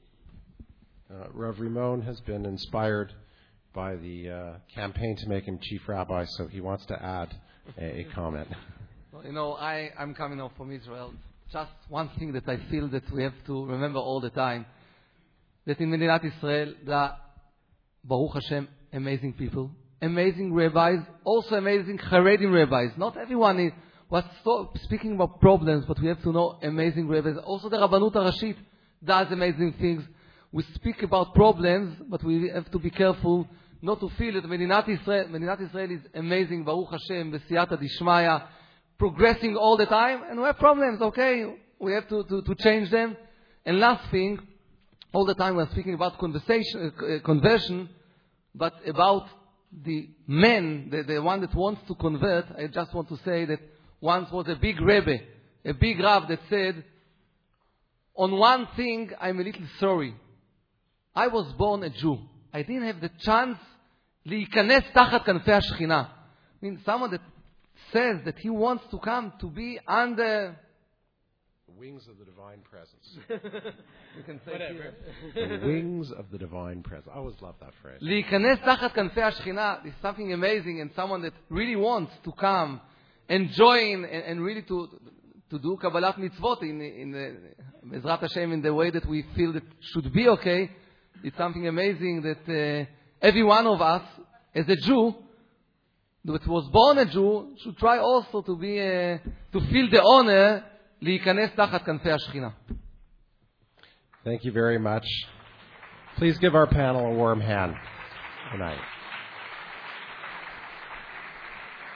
D: Uh, Rav Rimon has been inspired by the uh, campaign to make him chief rabbi, so he wants to add a, a comment.
G: Well, you know, I, I'm coming out from Israel. Just one thing that I feel that we have to remember all the time, that in Medinat Israel, there are, Baruch Hashem, amazing people, amazing rabbis, also amazing Haredim rabbis. Not everyone is was so speaking about problems, but we have to know amazing rabbis. Also the Rabbanut HaRashit does amazing things. We speak about problems, but we have to be careful not to feel that Medinat Israel, Medinat Israel is amazing, Baruch Hashem, B'siyata Dishmaya, progressing all the time, and we have problems, okay? We have to, to, to change them. And last thing, all the time we're speaking about conversation, uh, conversion, but about the man, the, the one that wants to convert, I just want to say that once was a big Rebbe, a big Rav that said, on one thing I'm a little sorry. I was born a Jew. I didn't have the chance להיכנס תחת כנפי השכינה. I mean, someone that says that he wants to come to be under
D: the wings of the divine presence.
G: You can say
H: Whatever.
D: The wings of the divine presence. I always love that phrase.
G: להיכנס תחת כנפי השכינה is something amazing, and someone that really wants to come and join and, and really to to do קבלת מצוות in in uh, בעזרת השם in the way that we feel that should be okay. It's something amazing that uh, every one of us, as a Jew, that was born a Jew, should try also to be uh, to feel the honor להיכנס תחת כנפי השכינה.
D: Thank you very much. Please give our panel a warm hand tonight.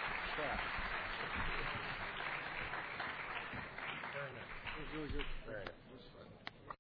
D: Very nice. Very nice.